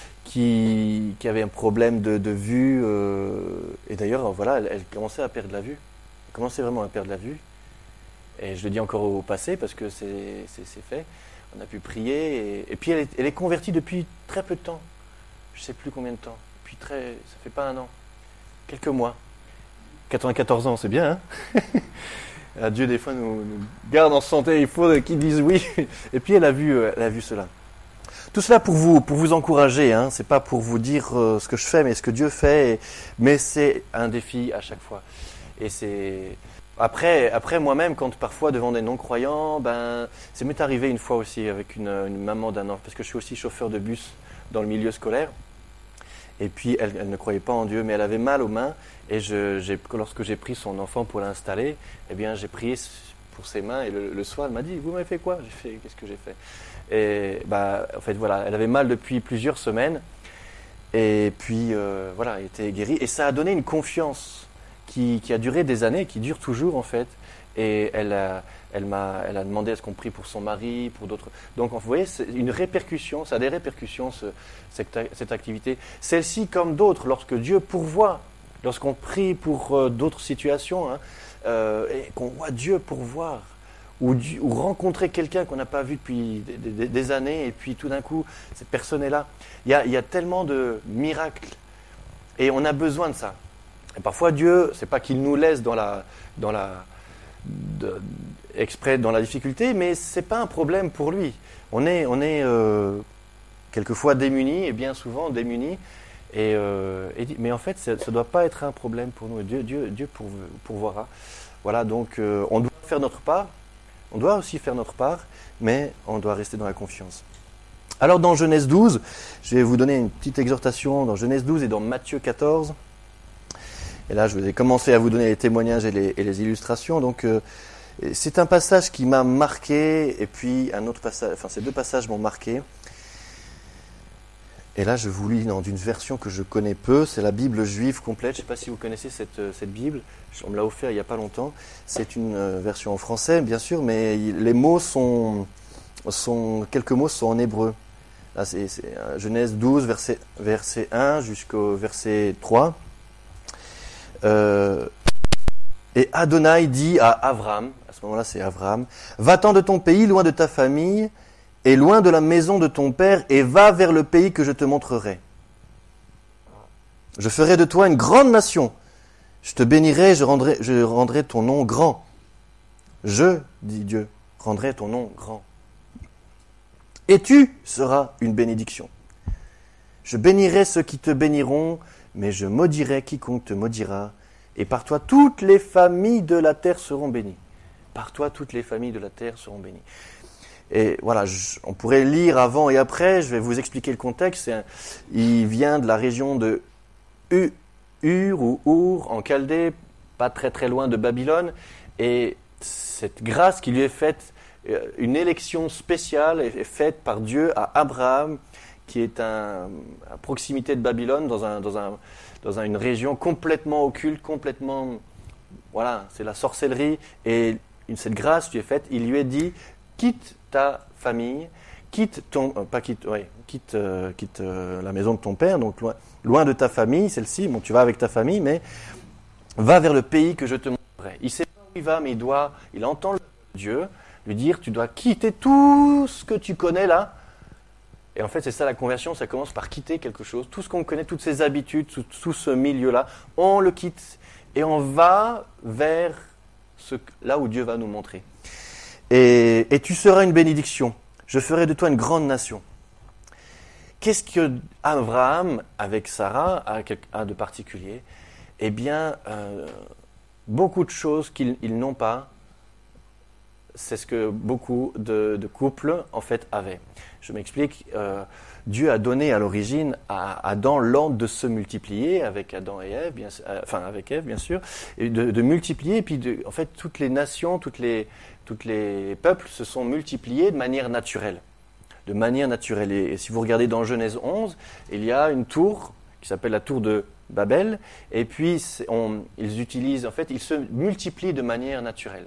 qui, qui avait un problème de, de vue. Euh, et d'ailleurs, voilà, elle, elle commençait à perdre la vue. Elle commençait vraiment à perdre la vue. Et je le dis encore au passé parce que c'est, c'est, c'est fait. On a pu prier. Et, et puis elle est, elle est convertie depuis très peu de temps. Je ne sais plus combien de temps. Depuis très, ça fait pas un an. Quelques mois. quatre-vingt-quatorze ans, c'est bien, hein. Dieu, des fois, nous, nous garde en santé. Il faut qu'ils disent oui. Et puis elle a vu, elle a vu cela. Tout cela pour vous, pour vous encourager. Hein. C'est pas pour vous dire euh, ce que je fais, mais ce que Dieu fait. Et, mais c'est un défi à chaque fois. Et c'est... Après, après moi-même, quand parfois devant des non-croyants, ben, ça m'est arrivé une fois aussi avec une, une maman d'un enfant, parce que je suis aussi chauffeur de bus dans le milieu scolaire. Et puis, elle, elle ne croyait pas en Dieu, mais elle avait mal aux mains. Et je, j'ai, lorsque j'ai pris son enfant pour l'installer, eh bien, j'ai prié pour ses mains. Et le, le soir, elle m'a dit, vous m'avez fait quoi ? J'ai fait, qu'est-ce que j'ai fait ? Et bah, en fait, voilà, elle avait mal depuis plusieurs semaines. Et puis, euh, voilà, elle était guérie. Et ça a donné une confiance qui, qui a duré des années, qui dure toujours, en fait. Et elle a, elle m'a, elle a demandé à ce qu'on prie pour son mari, pour d'autres. Donc, vous voyez, c'est une répercussion, ça a des répercussions, ce, cette, cette activité. Celle-ci, comme d'autres, lorsque Dieu pourvoit, lorsqu'on prie pour euh, d'autres situations, hein, euh, et qu'on voit Dieu pourvoir, ou, ou rencontrer quelqu'un qu'on n'a pas vu depuis des, des, des années, et puis tout d'un coup, cette personne est là. Il y a, il y a tellement de miracles, et on a besoin de ça. Et parfois, Dieu, c'est pas qu'il nous laisse dans la, dans la, de, exprès dans la difficulté, mais c'est pas un problème pour lui. On est, on est euh, quelquefois démunis, et bien souvent démunis, et, euh, et, mais en fait, ça ne doit pas être un problème pour nous. Dieu, Dieu, Dieu pourvoira. Voilà, donc euh, on doit faire notre part. On doit aussi faire notre part, mais on doit rester dans la confiance. Alors dans Genèse douze, je vais vous donner une petite exhortation dans Genèse douze et dans Matthieu quatorze. Et là, je vais commencer à vous donner les témoignages et les, et les illustrations. Donc, euh, c'est un passage qui m'a marqué, et puis un autre passage, enfin ces deux passages m'ont marqué. Et là, je vous lis dans une version que je connais peu, c'est la Bible juive complète. Je ne sais pas si vous connaissez cette, cette Bible, on me l'a offert il n'y a pas longtemps. C'est une version en français, bien sûr, mais les mots sont, sont quelques mots sont en hébreu. Là, c'est, c'est Genèse douze, verset, verset un jusqu'au verset trois. Euh, et Adonai dit à Avram, à ce moment-là c'est Avram, va-t'en de ton pays, loin de ta famille, et loin de la maison de ton père, et va vers le pays que je te montrerai. Je ferai de toi une grande nation. Je te bénirai, je rendrai, je rendrai ton nom grand. Je, dit Dieu, rendrai ton nom grand. Et tu seras une bénédiction. Je bénirai ceux qui te béniront, mais je maudirai quiconque te maudira. Et par toi, toutes les familles de la terre seront bénies. Par toi, toutes les familles de la terre seront bénies. Et voilà, je, on pourrait lire avant et après, je vais vous expliquer le contexte. C'est un, il vient de la région de U, Ur ou Our, en Chaldée, pas très très loin de Babylone. Et cette grâce qui lui est faite, une élection spéciale est faite par Dieu à Abraham, qui est un, à proximité de Babylone, dans, un, dans, un, dans un, une région complètement occulte, complètement... Voilà, c'est la sorcellerie. Et cette grâce lui est faite, il lui est dit, quitte ta famille, quitte ton... Euh, pas quitte, ouais, quitte, euh, quitte euh, la maison de ton père, donc loin, loin de ta famille, celle-ci, bon, tu vas avec ta famille, mais va vers le pays que je te montrerai. Il ne sait pas où il va, mais il doit, il entend le Dieu lui dire, tu dois quitter tout ce que tu connais là. Et en fait, c'est ça la conversion, ça commence par quitter quelque chose. Tout ce qu'on connaît, toutes ces habitudes, tout, tout ce milieu-là, on le quitte et on va vers ce, là où Dieu va nous montrer. Et, et tu seras une bénédiction. Je ferai de toi une grande nation. Qu'est-ce que Abraham, avec Sarah, a, a de particulier ? Eh bien, euh, beaucoup de choses qu'ils ils n'ont pas. C'est ce que beaucoup de, de couples, en fait, avaient. Je m'explique. Euh, Dieu a donné à l'origine à Adam l'ordre de se multiplier avec Adam et Ève, bien, euh, enfin avec Ève, bien sûr, et de, de multiplier. Et puis, de, en fait, toutes les nations, toutes les, toutes les peuples se sont multipliés de manière naturelle. De manière naturelle. Et, et si vous regardez dans Genèse onze, il y a une tour qui s'appelle la tour de Babel. Et puis, on, ils utilisent, en fait, ils se multiplient de manière naturelle.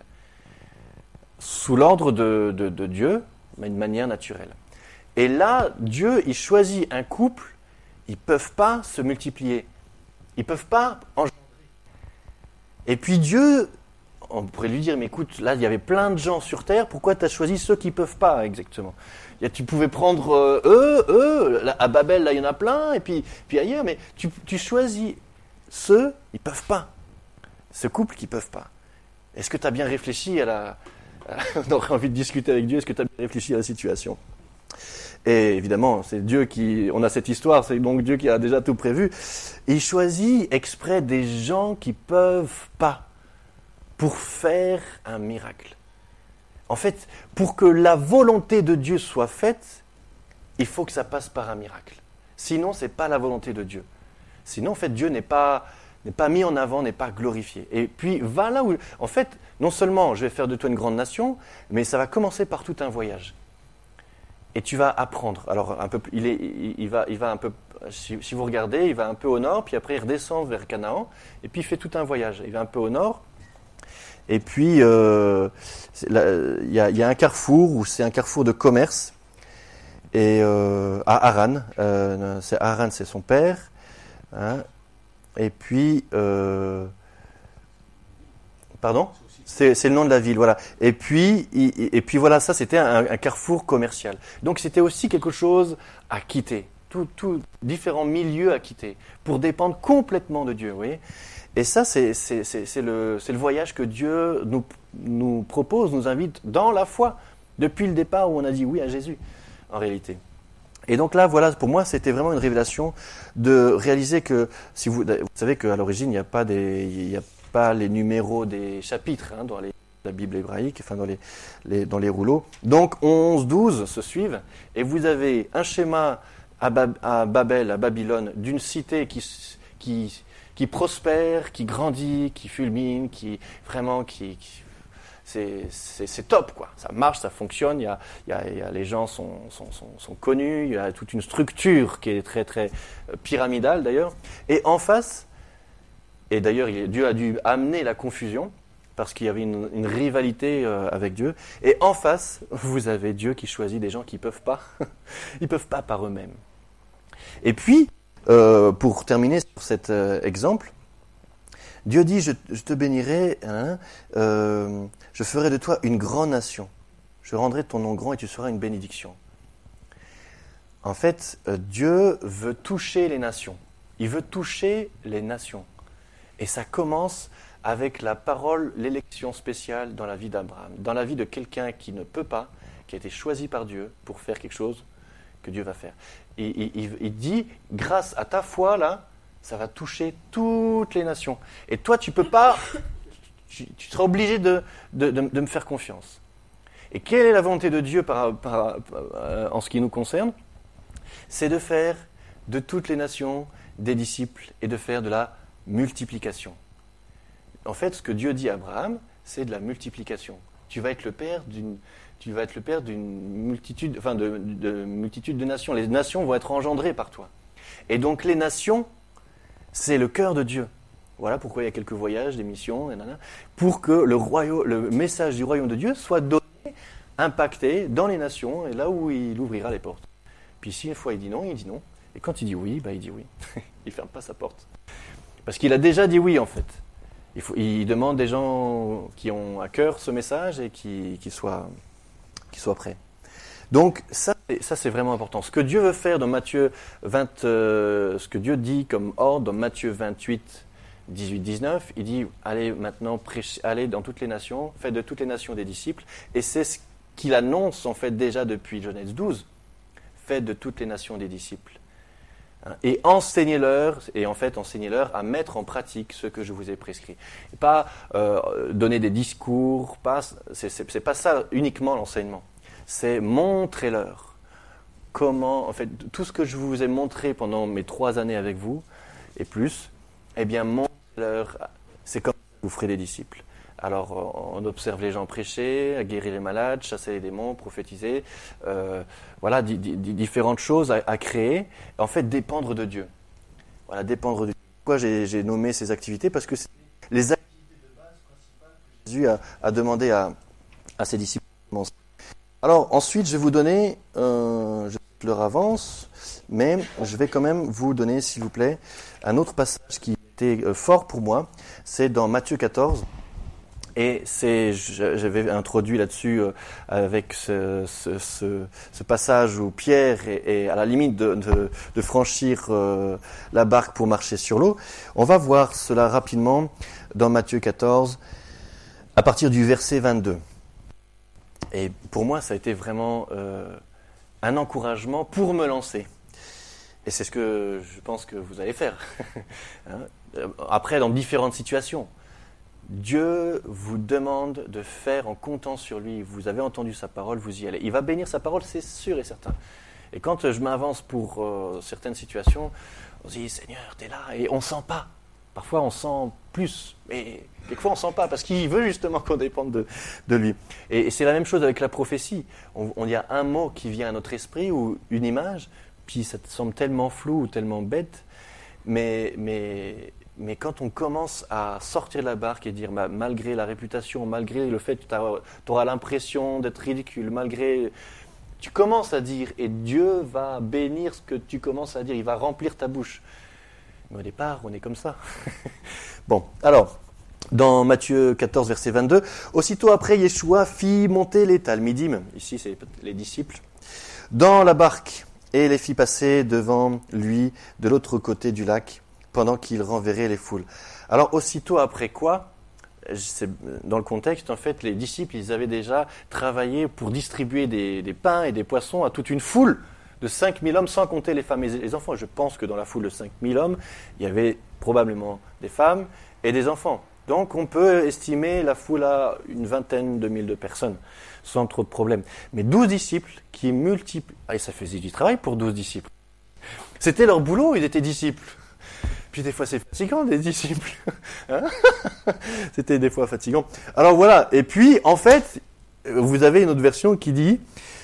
Sous l'ordre de, de, de Dieu, mais de manière naturelle. Et là, Dieu, il choisit un couple, ils ne peuvent pas se multiplier. Ils ne peuvent pas engendrer. Et puis Dieu, on pourrait lui dire, mais écoute, là, il y avait plein de gens sur Terre, pourquoi tu as choisi ceux qui ne peuvent pas exactement ? Tu pouvais prendre euh, eux, eux, là, à Babel, là, il y en a plein, et puis, puis ailleurs, mais tu, tu choisis ceux, ils ne peuvent pas. Ce couple qui ne peuvent pas. Est-ce que tu as bien réfléchi à la... On aurait envie de discuter avec Dieu, est-ce que tu as bien réfléchi à la situation ? Et évidemment, c'est Dieu qui... On a cette histoire, c'est donc Dieu qui a déjà tout prévu. Et il choisit exprès des gens qui ne peuvent pas pour faire un miracle. En fait, pour que la volonté de Dieu soit faite, il faut que ça passe par un miracle. Sinon, ce n'est pas la volonté de Dieu. Sinon, en fait, Dieu n'est pas, n'est pas mis en avant, n'est pas glorifié. Et puis, va là où... En fait, non seulement je vais faire de toi une grande nation, mais ça va commencer par tout un voyage. Et tu vas apprendre. Alors, un peu, il, est, il, il, va, il va un peu... Si, si vous regardez, il va un peu au nord, puis après, il redescend vers Canaan, et puis il fait tout un voyage. Il va un peu au nord, et puis, euh, il y, y a un carrefour, où c'est un carrefour de commerce, et euh, à Haran. Euh, c'est Haran, c'est son père. Hein, et puis... Euh, pardon ? C'est, c'est le nom de la ville, voilà. Et puis, et, et puis voilà, ça c'était un, un carrefour commercial. Donc c'était aussi quelque chose à quitter, tout, tout différents milieux à quitter, pour dépendre complètement de Dieu, vous voyez. Et ça, c'est, c'est, c'est, c'est, le, c'est le voyage que Dieu nous, nous propose, nous invite dans la foi, depuis le départ où on a dit oui à Jésus, en réalité. Et donc là, voilà, pour moi, c'était vraiment une révélation de réaliser que, si vous, vous savez qu'à l'origine, il n'y a pas des, il y a pas les numéros des chapitres hein, dans les, la Bible hébraïque, enfin dans les, les, dans les rouleaux. Donc onze, douze se suivent, et vous avez un schéma à, Bab, à Babel, à Babylone, d'une cité qui, qui, qui prospère, qui grandit, qui fulmine, qui vraiment, qui, qui c'est, c'est, c'est top, quoi. Ça marche, ça fonctionne, il y a, il y a, il y a, les gens sont, sont, sont, sont connus, il y a toute une structure qui est très, très pyramidale d'ailleurs. Et en face, et d'ailleurs, Dieu a dû amener la confusion, parce qu'il y avait une, une rivalité euh, avec Dieu. Et en face, vous avez Dieu qui choisit des gens qui ne peuvent pas. Ils ne peuvent pas par eux-mêmes. Et puis, euh, pour terminer sur cet euh, exemple, Dieu dit, je, je te bénirai, hein, euh, je ferai de toi une grande nation. Je rendrai ton nom grand et tu seras une bénédiction. En fait, euh, Dieu veut toucher les nations. Il veut toucher les nations. Et ça commence avec la parole, l'élection spéciale dans la vie d'Abraham, dans la vie de quelqu'un qui ne peut pas, qui a été choisi par Dieu pour faire quelque chose que Dieu va faire. Et, il, il, il dit, grâce à ta foi, là, ça va toucher toutes les nations. Et toi, tu ne peux pas, tu, tu seras obligé de, de, de, de me faire confiance. Et quelle est la volonté de Dieu par, par, par, en ce qui nous concerne ? C'est de faire de toutes les nations des disciples et de faire de la multiplication. En fait, ce que Dieu dit à Abraham, c'est de la multiplication. Tu vas être le père d'une, tu vas être le père d'une multitude, enfin de, de multitude de nations. Les nations vont être engendrées par toi. Et donc les nations, c'est le cœur de Dieu. Voilà pourquoi il y a quelques voyages, des missions, et nanana, pour que le royaume, le message du royaume de Dieu soit donné, impacté dans les nations, et là où il ouvrira les portes. Puis si une fois il dit non, il dit non. Et quand il dit oui, bah il dit oui. Il ne ferme pas sa porte. Parce qu'il a déjà dit oui, en fait. Il, faut, il demande des gens qui ont à cœur ce message et qui, qui, soient, qui soient prêts. Donc, ça, ça, c'est vraiment important. Ce que Dieu veut faire dans Matthieu vingt, euh, ce que Dieu dit comme ordre dans Matthieu vingt-huit, dix-huit, dix-neuf, il dit, allez maintenant, prêchez, allez dans toutes les nations, faites de toutes les nations des disciples. Et c'est ce qu'il annonce, en fait, déjà depuis Genèse douze. Faites de toutes les nations des disciples. Et enseignez-leur, et en fait enseignez-leur à mettre en pratique ce que je vous ai prescrit. Et pas euh, donner des discours, pas, c'est, c'est, c'est pas ça uniquement l'enseignement. C'est montrez-leur comment, en fait, tout ce que je vous ai montré pendant mes trois années avec vous, et plus, eh bien montrez-leur, c'est comme vous ferez des disciples. Alors, on observe les gens prêcher, guérir les malades, chasser les démons, prophétiser. Euh, voilà, di- di- différentes choses à, à créer. En fait, dépendre de Dieu. Voilà, dépendre de Dieu. Pourquoi j'ai, j'ai nommé ces activités ? Parce que c'est les activités de base principales que Jésus a, a demandé à, à ses disciples. Alors, ensuite, je vais vous donner, euh, je leur avance, mais je vais quand même vous donner, s'il vous plaît, un autre passage qui était fort pour moi. C'est dans Matthieu quatorze. Et c'est, j'avais introduit là-dessus euh, avec ce, ce, ce, ce passage où Pierre est, est à la limite de, de, de franchir euh, la barque pour marcher sur l'eau. On va voir cela rapidement dans Matthieu quatorze, à partir du verset vingt-deux. Et pour moi, ça a été vraiment euh, un encouragement pour me lancer. Et c'est ce que je pense que vous allez faire. Après, dans différentes situations. Dieu vous demande de faire en comptant sur lui. Vous avez entendu sa parole, vous y allez. Il va bénir sa parole, c'est sûr et certain. Et quand je m'avance pour euh, certaines situations, On se dit, Seigneur, t'es là, et on ne sent pas. Parfois, on sent plus, mais quelquefois, on ne sent pas, parce qu'il veut justement qu'on dépende de, de lui. Et, et c'est la même chose avec la prophétie. On, on y a un mot qui vient à notre esprit, ou une image, puis ça te semble tellement flou ou tellement bête, mais, mais, mais quand on commence à sortir de la barque et dire, bah, malgré la réputation, malgré le fait que tu auras l'impression d'être ridicule, malgré... Tu commences à dire, et Dieu va bénir ce que tu commences à dire, il va remplir ta bouche. Mais au départ, on est comme ça. Bon, alors, dans Matthieu quatorze, verset vingt-deux, « Aussitôt après, Yeshua fit monter les talmidim », ici c'est les disciples, « dans la barque, et les fit passer devant lui de l'autre côté du lac, pendant qu'il renverrait les foules. » Alors, aussitôt après quoi ? C'est, dans le contexte, en fait, les disciples, ils avaient déjà travaillé pour distribuer des, des pains et des poissons à toute une foule de cinq mille hommes, sans compter les femmes et les enfants. Je pense que dans la foule de cinq mille hommes, il y avait probablement des femmes et des enfants. Donc, on peut estimer la foule à une vingtaine de mille de personnes, sans trop de problèmes. Mais douze disciples qui multiplient... Ah, et ça faisait du travail pour douze disciples. C'était leur boulot, ils étaient disciples. Puis des fois, c'est fatigant, des disciples. Hein? C'était des fois fatigant. Alors voilà, et puis, en fait, vous avez une autre version qui dit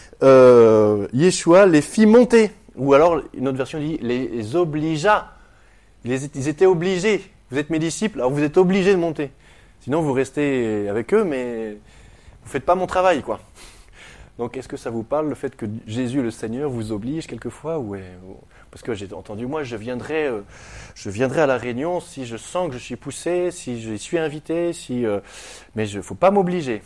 euh, « Yeshua les fit monter ». Ou alors, une autre version dit « les obligea ». Ils étaient obligés. Vous êtes mes disciples, alors vous êtes obligés de monter. Sinon, vous restez avec eux, mais vous ne faites pas mon travail, quoi. Donc, est-ce que ça vous parle, le fait que Jésus, le Seigneur, vous oblige quelquefois ou est... Parce que j'ai entendu, moi, je viendrai, euh, je viendrai à la réunion si je sens que je suis poussé, si je suis invité, si, euh, mais il ne faut pas m'obliger.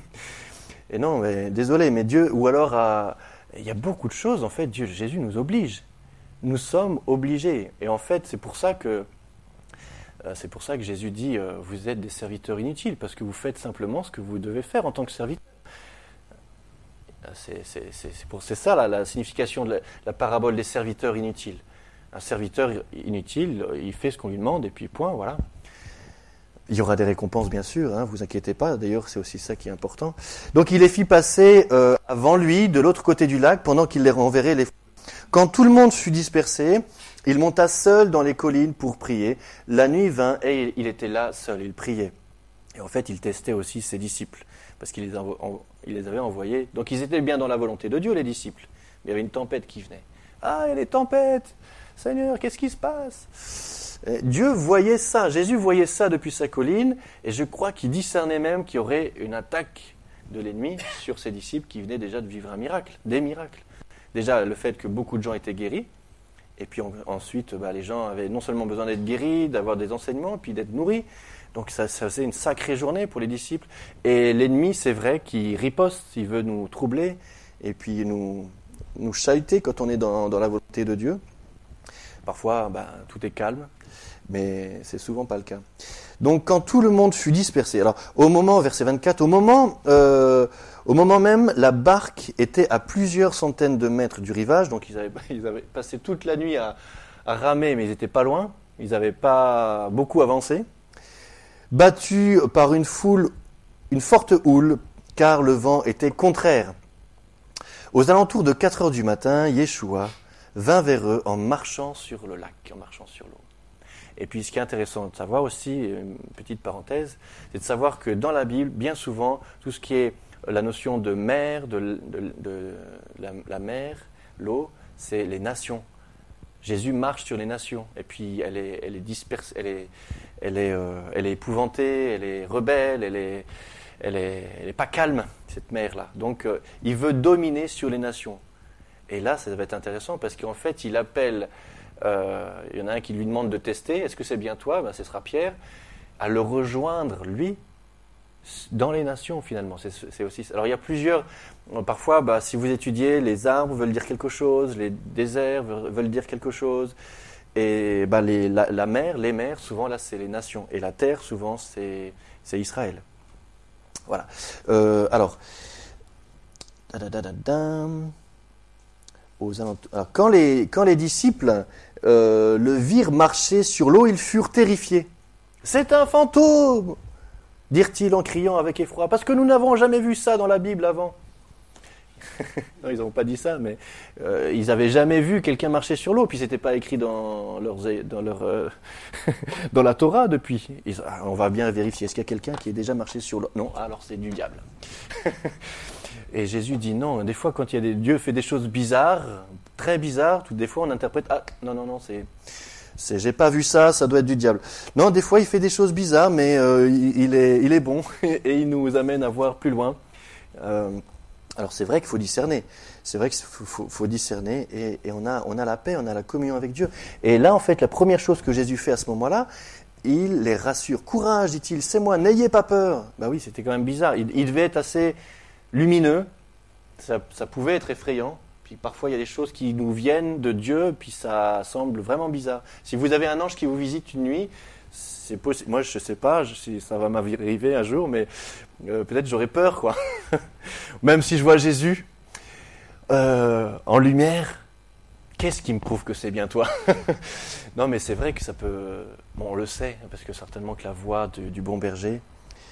Et non, mais, désolé, mais Dieu, ou alors, à, il y a beaucoup de choses, en fait, Dieu, Jésus nous oblige. Nous sommes obligés. Et en fait, c'est pour ça que, euh, c'est pour ça que Jésus dit, euh, vous êtes des serviteurs inutiles, parce que vous faites simplement ce que vous devez faire en tant que serviteur. C'est, c'est, c'est, c'est, pour, c'est ça la, la signification de la, la parabole des serviteurs inutiles. Un serviteur inutile, il fait ce qu'on lui demande et puis point, voilà. Il y aura des récompenses bien sûr, hein, vous inquiétez pas, d'ailleurs c'est aussi ça qui est important. Donc il les fit passer euh, avant lui, de l'autre côté du lac, pendant qu'il les renverrait les... Quand tout le monde fut dispersé, il monta seul dans les collines pour prier. La nuit vint et il était là seul, il priait. Et en fait il testait aussi ses disciples. Parce qu'il les, envo- en, il les avait envoyés. Donc ils étaient bien dans la volonté de Dieu, les disciples. Mais il y avait une tempête qui venait. Ah, il y a des tempêtes. Seigneur, qu'est-ce qui se passe ? Et Dieu voyait ça, Jésus voyait ça depuis sa colline, et je crois qu'il discernait même qu'il y aurait une attaque de l'ennemi sur ses disciples qui venaient déjà de vivre un miracle, des miracles. Déjà, le fait que beaucoup de gens étaient guéris, et puis on, ensuite, bah, les gens avaient non seulement besoin d'être guéris, d'avoir des enseignements, puis d'être nourris. Donc ça, ça faisait une sacrée journée pour les disciples. Et l'ennemi, c'est vrai qu'il riposte, il veut nous troubler et puis nous, nous chahuter quand on est dans, dans la volonté de Dieu. Parfois, ben, tout est calme, mais c'est souvent pas le cas. Donc quand tout le monde fut dispersé, alors au moment, verset vingt-quatre, au moment, euh, au moment même, la barque était à plusieurs centaines de mètres du rivage, donc ils avaient, ils avaient passé toute la nuit à, à ramer, mais ils n'étaient pas loin, ils n'avaient pas beaucoup avancé. Battu par une foule, une forte houle, car le vent était contraire. Aux alentours de quatre heures du matin, Yeshua vint vers eux en marchant sur le lac, en marchant sur l'eau. Et puis ce qui est intéressant de savoir aussi, une petite parenthèse, c'est de savoir que dans la Bible, bien souvent, tout ce qui est la notion de mer, de, de, de la, la mer, l'eau, c'est les nations. Jésus marche sur les nations, et puis elle est, elle est dispersée, elle est, elle est, euh, elle est épouvantée, elle est rebelle, elle est, elle est, elle est pas calme, cette mer-là. Donc, euh, il veut dominer sur les nations. Et là, ça va être intéressant, parce qu'en fait, il appelle, euh, il y en a un qui lui demande de tester, est-ce que c'est bien toi ? Ben, ce sera Pierre, à le rejoindre, lui, dans les nations, finalement. C'est, c'est aussi ça. Alors, il y a plusieurs... Parfois, bah, si vous étudiez, les arbres veulent dire quelque chose, les déserts veulent dire quelque chose, et bah, les, la, la mer, les mers, souvent, là, c'est les nations. Et la terre, souvent, c'est, c'est Israël. Voilà. Euh, alors, aux alentours, alors, quand, les, quand les disciples euh, le virent marcher sur l'eau, ils furent terrifiés. « C'est un fantôme !» dirent-ils en criant avec effroi, parce que nous n'avons jamais vu ça dans la Bible avant. Non, ils n'ont pas dit ça, mais euh, ils n'avaient jamais vu quelqu'un marcher sur l'eau, puis c'était pas écrit dans, leurs, dans, leur, euh, dans la Torah depuis. Ils, ah, on va bien vérifier, est-ce qu'il y a quelqu'un qui est déjà marché sur l'eau? Non, alors c'est du diable. Et Jésus dit non, des fois quand il y a des, Dieu fait des choses bizarres, très bizarres, tout des fois on interprète, ah non, non, non, c'est... C'est, j'ai pas vu ça, ça doit être du diable. Non, des fois il fait des choses bizarres, mais euh, il, il, est, il est bon et il nous amène à voir plus loin. Euh, alors c'est vrai qu'il faut discerner, c'est vrai qu'il faut, faut, faut discerner et, et on, a, on a la paix, on a la communion avec Dieu. Et là en fait, la première chose que Jésus fait à ce moment-là, il les rassure. Courage, dit-il, c'est moi, n'ayez pas peur. Bah oui, c'était quand même bizarre. Il, il devait être assez lumineux, ça, ça pouvait être effrayant. Puis parfois, il y a des choses qui nous viennent de Dieu, puis ça semble vraiment bizarre. Si vous avez un ange qui vous visite une nuit, c'est possible. Moi, je ne sais pas si ça va m'arriver un jour, mais euh, peut-être j'aurais peur, quoi. Même si je vois Jésus euh, en lumière, qu'est-ce qui me prouve que c'est bien toi? Non, mais c'est vrai que ça peut... Bon, on le sait, parce que certainement que la voix du, du bon berger,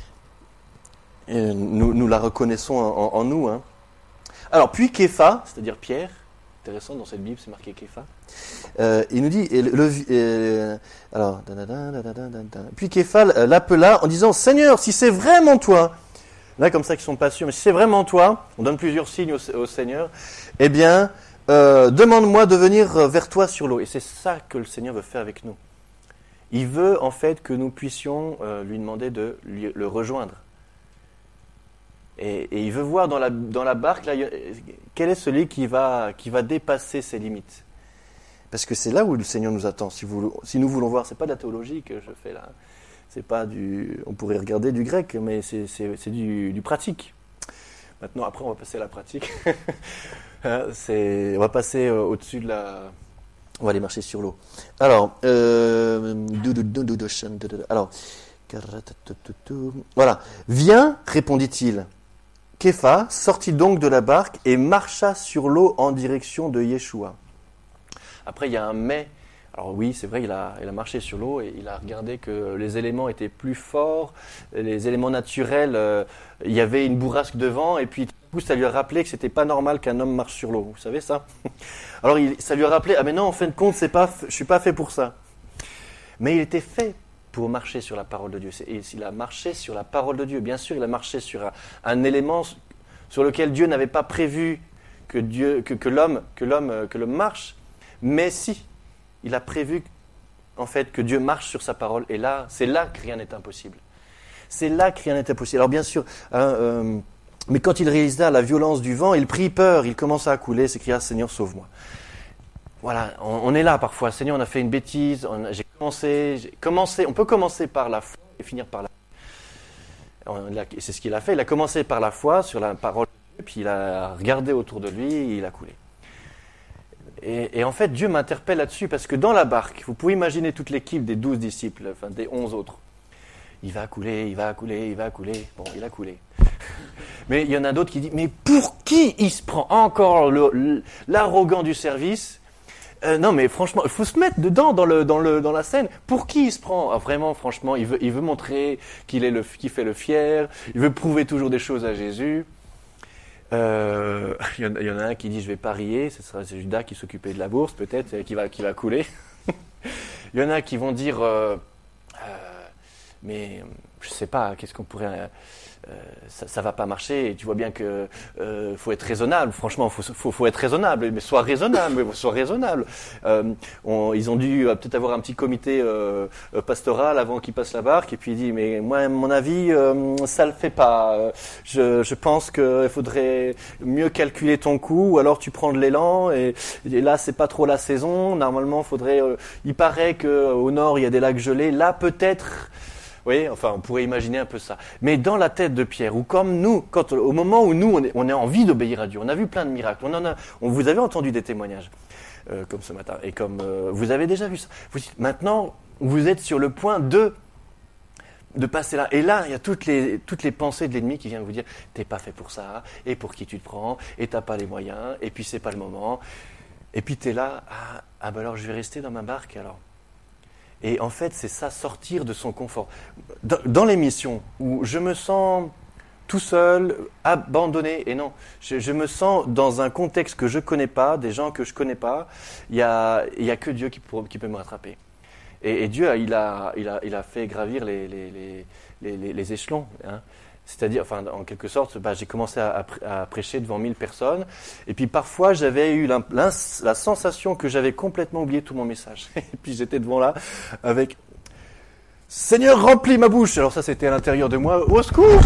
et nous, nous la reconnaissons en, en, en nous, hein. Alors, puis Képha, c'est-à-dire Pierre, intéressant, dans cette Bible, c'est marqué Képha, euh, il nous dit, et le, le, euh, alors, da, da, da, da, da, da, puis Képha l'appela en disant, Seigneur, si c'est vraiment toi, là, comme ça, qu'ils ne sont pas sûrs, mais si c'est vraiment toi, on donne plusieurs signes au, au Seigneur, eh bien, euh, demande-moi de venir vers toi sur l'eau. Et c'est ça que le Seigneur veut faire avec nous. Il veut, en fait, que nous puissions euh, lui demander de lui, le rejoindre. Et, et il veut voir dans la, dans la barque, là, quel est celui qui va, qui va dépasser ses limites. Parce que c'est là où le Seigneur nous attend. Si, vous, si nous voulons voir, ce n'est pas de la théologie que je fais là. C'est pas du, on pourrait regarder du grec, mais c'est, c'est, c'est du, du pratique. Maintenant, après, on va passer à la pratique. c'est, on va passer au-dessus de la... On va aller marcher sur l'eau. Alors, euh, alors, voilà. Viens, répondit-il. Képha sortit donc de la barque et marcha sur l'eau en direction de Yeshua. Après, il y a un mais. Alors oui, c'est vrai, il a, il a marché sur l'eau et il a regardé que les éléments étaient plus forts, les éléments naturels, euh, il y avait une bourrasque de vent et puis du coup, ça lui a rappelé que c'était pas normal qu'un homme marche sur l'eau. Vous savez ça? Alors il, ça lui a rappelé, ah mais non, en fin de compte, c'est pas, je suis pas fait pour ça. Mais il était fait pour marcher sur la parole de Dieu. Et il a marché sur la parole de Dieu. Bien sûr, il a marché sur un, un élément sur lequel Dieu n'avait pas prévu que, Dieu, que, que, l'homme, que, l'homme, que l'homme marche. Mais si, il a prévu en fait, que Dieu marche sur sa parole. Et là, c'est là que rien n'est impossible. C'est là que rien n'est impossible. Alors bien sûr, hein, euh, mais quand il réalisa la violence du vent, il prit peur, il commença à couler, s'écria « Seigneur, sauve-moi ». Voilà, on, on est là parfois. Seigneur, on a fait une bêtise. On, j'ai commencé, j'ai commencé. On peut commencer par la foi et finir par la foi. C'est ce qu'il a fait. Il a commencé par la foi sur la parole de Dieu, puis il a regardé autour de lui et il a coulé. Et, et en fait, Dieu m'interpelle là-dessus parce que dans la barque, vous pouvez imaginer toute l'équipe des douze disciples, enfin des onze autres. Il va couler, il va couler, il va couler. Bon, il a coulé. Mais il y en a d'autres qui disent, mais pour qui il se prend encore le, le, l'arrogant du service? Euh, non, mais franchement, il faut se mettre dedans, dans, le, dans, le, dans la scène. Pour qui il se prend? Ah, vraiment, franchement, il veut, il veut montrer qu'il, est le, qu'il fait le fier. Il veut prouver toujours des choses à Jésus. Euh, il, y en, il y en a un qui dit, je vais parier. Ce sera Judas qui s'occupait de la bourse, peut-être, qui va, qui va couler. Il y en a qui vont dire, euh, euh, mais je ne sais pas, qu'est-ce qu'on pourrait... Euh, Euh, ça, ça va pas marcher. Et tu vois bien que euh, faut être raisonnable. Franchement, faut, faut, faut être raisonnable. Mais sois raisonnable. Mais sois raisonnable. Euh, on, ils ont dû euh, peut-être avoir un petit comité euh, pastoral avant qu'ils passent la barque. Et puis il dit, mais moi, à mon avis, euh, ça le fait pas. Je, je pense qu'il faudrait mieux calculer ton coût. Ou alors tu prends de l'élan. Et, et là, c'est pas trop la saison. Normalement, faudrait. Euh, il paraît que au nord, il y a des lacs gelés. Là, peut-être. Vous voyez, enfin, on pourrait imaginer un peu ça. Mais dans la tête de Pierre, ou comme nous, quand, au moment où nous, on, est, on a envie d'obéir à Dieu, on a vu plein de miracles, on en a, on, vous avez entendu des témoignages, euh, comme ce matin, et comme euh, vous avez déjà vu ça. Vous, maintenant, vous êtes sur le point de, de passer là. Et là, il y a toutes les, toutes les pensées de l'ennemi qui viennent vous dire, t'es pas fait pour ça, et pour qui tu te prends, et t'as pas les moyens, et puis c'est pas le moment. Et puis t'es là, ah, ah ben alors je vais rester dans ma barque alors. Et en fait, c'est ça, sortir de son confort. Dans, dans les missions où je me sens tout seul, abandonné. Et non, je, je me sens dans un contexte que je connais pas, des gens que je connais pas. Il y a, il y a que Dieu qui, pour, qui peut me rattraper. Et, et Dieu, il a, il a, il a fait gravir les, les, les, les, les, les échelons. Hein. C'est-à-dire, enfin, en quelque sorte, bah, j'ai commencé à, à prêcher devant mille personnes. Et puis parfois, j'avais eu la, la, la sensation que j'avais complètement oublié tout mon message. Et puis j'étais devant là avec Seigneur, remplis ma bouche. Alors ça, c'était à l'intérieur de moi. Au secours.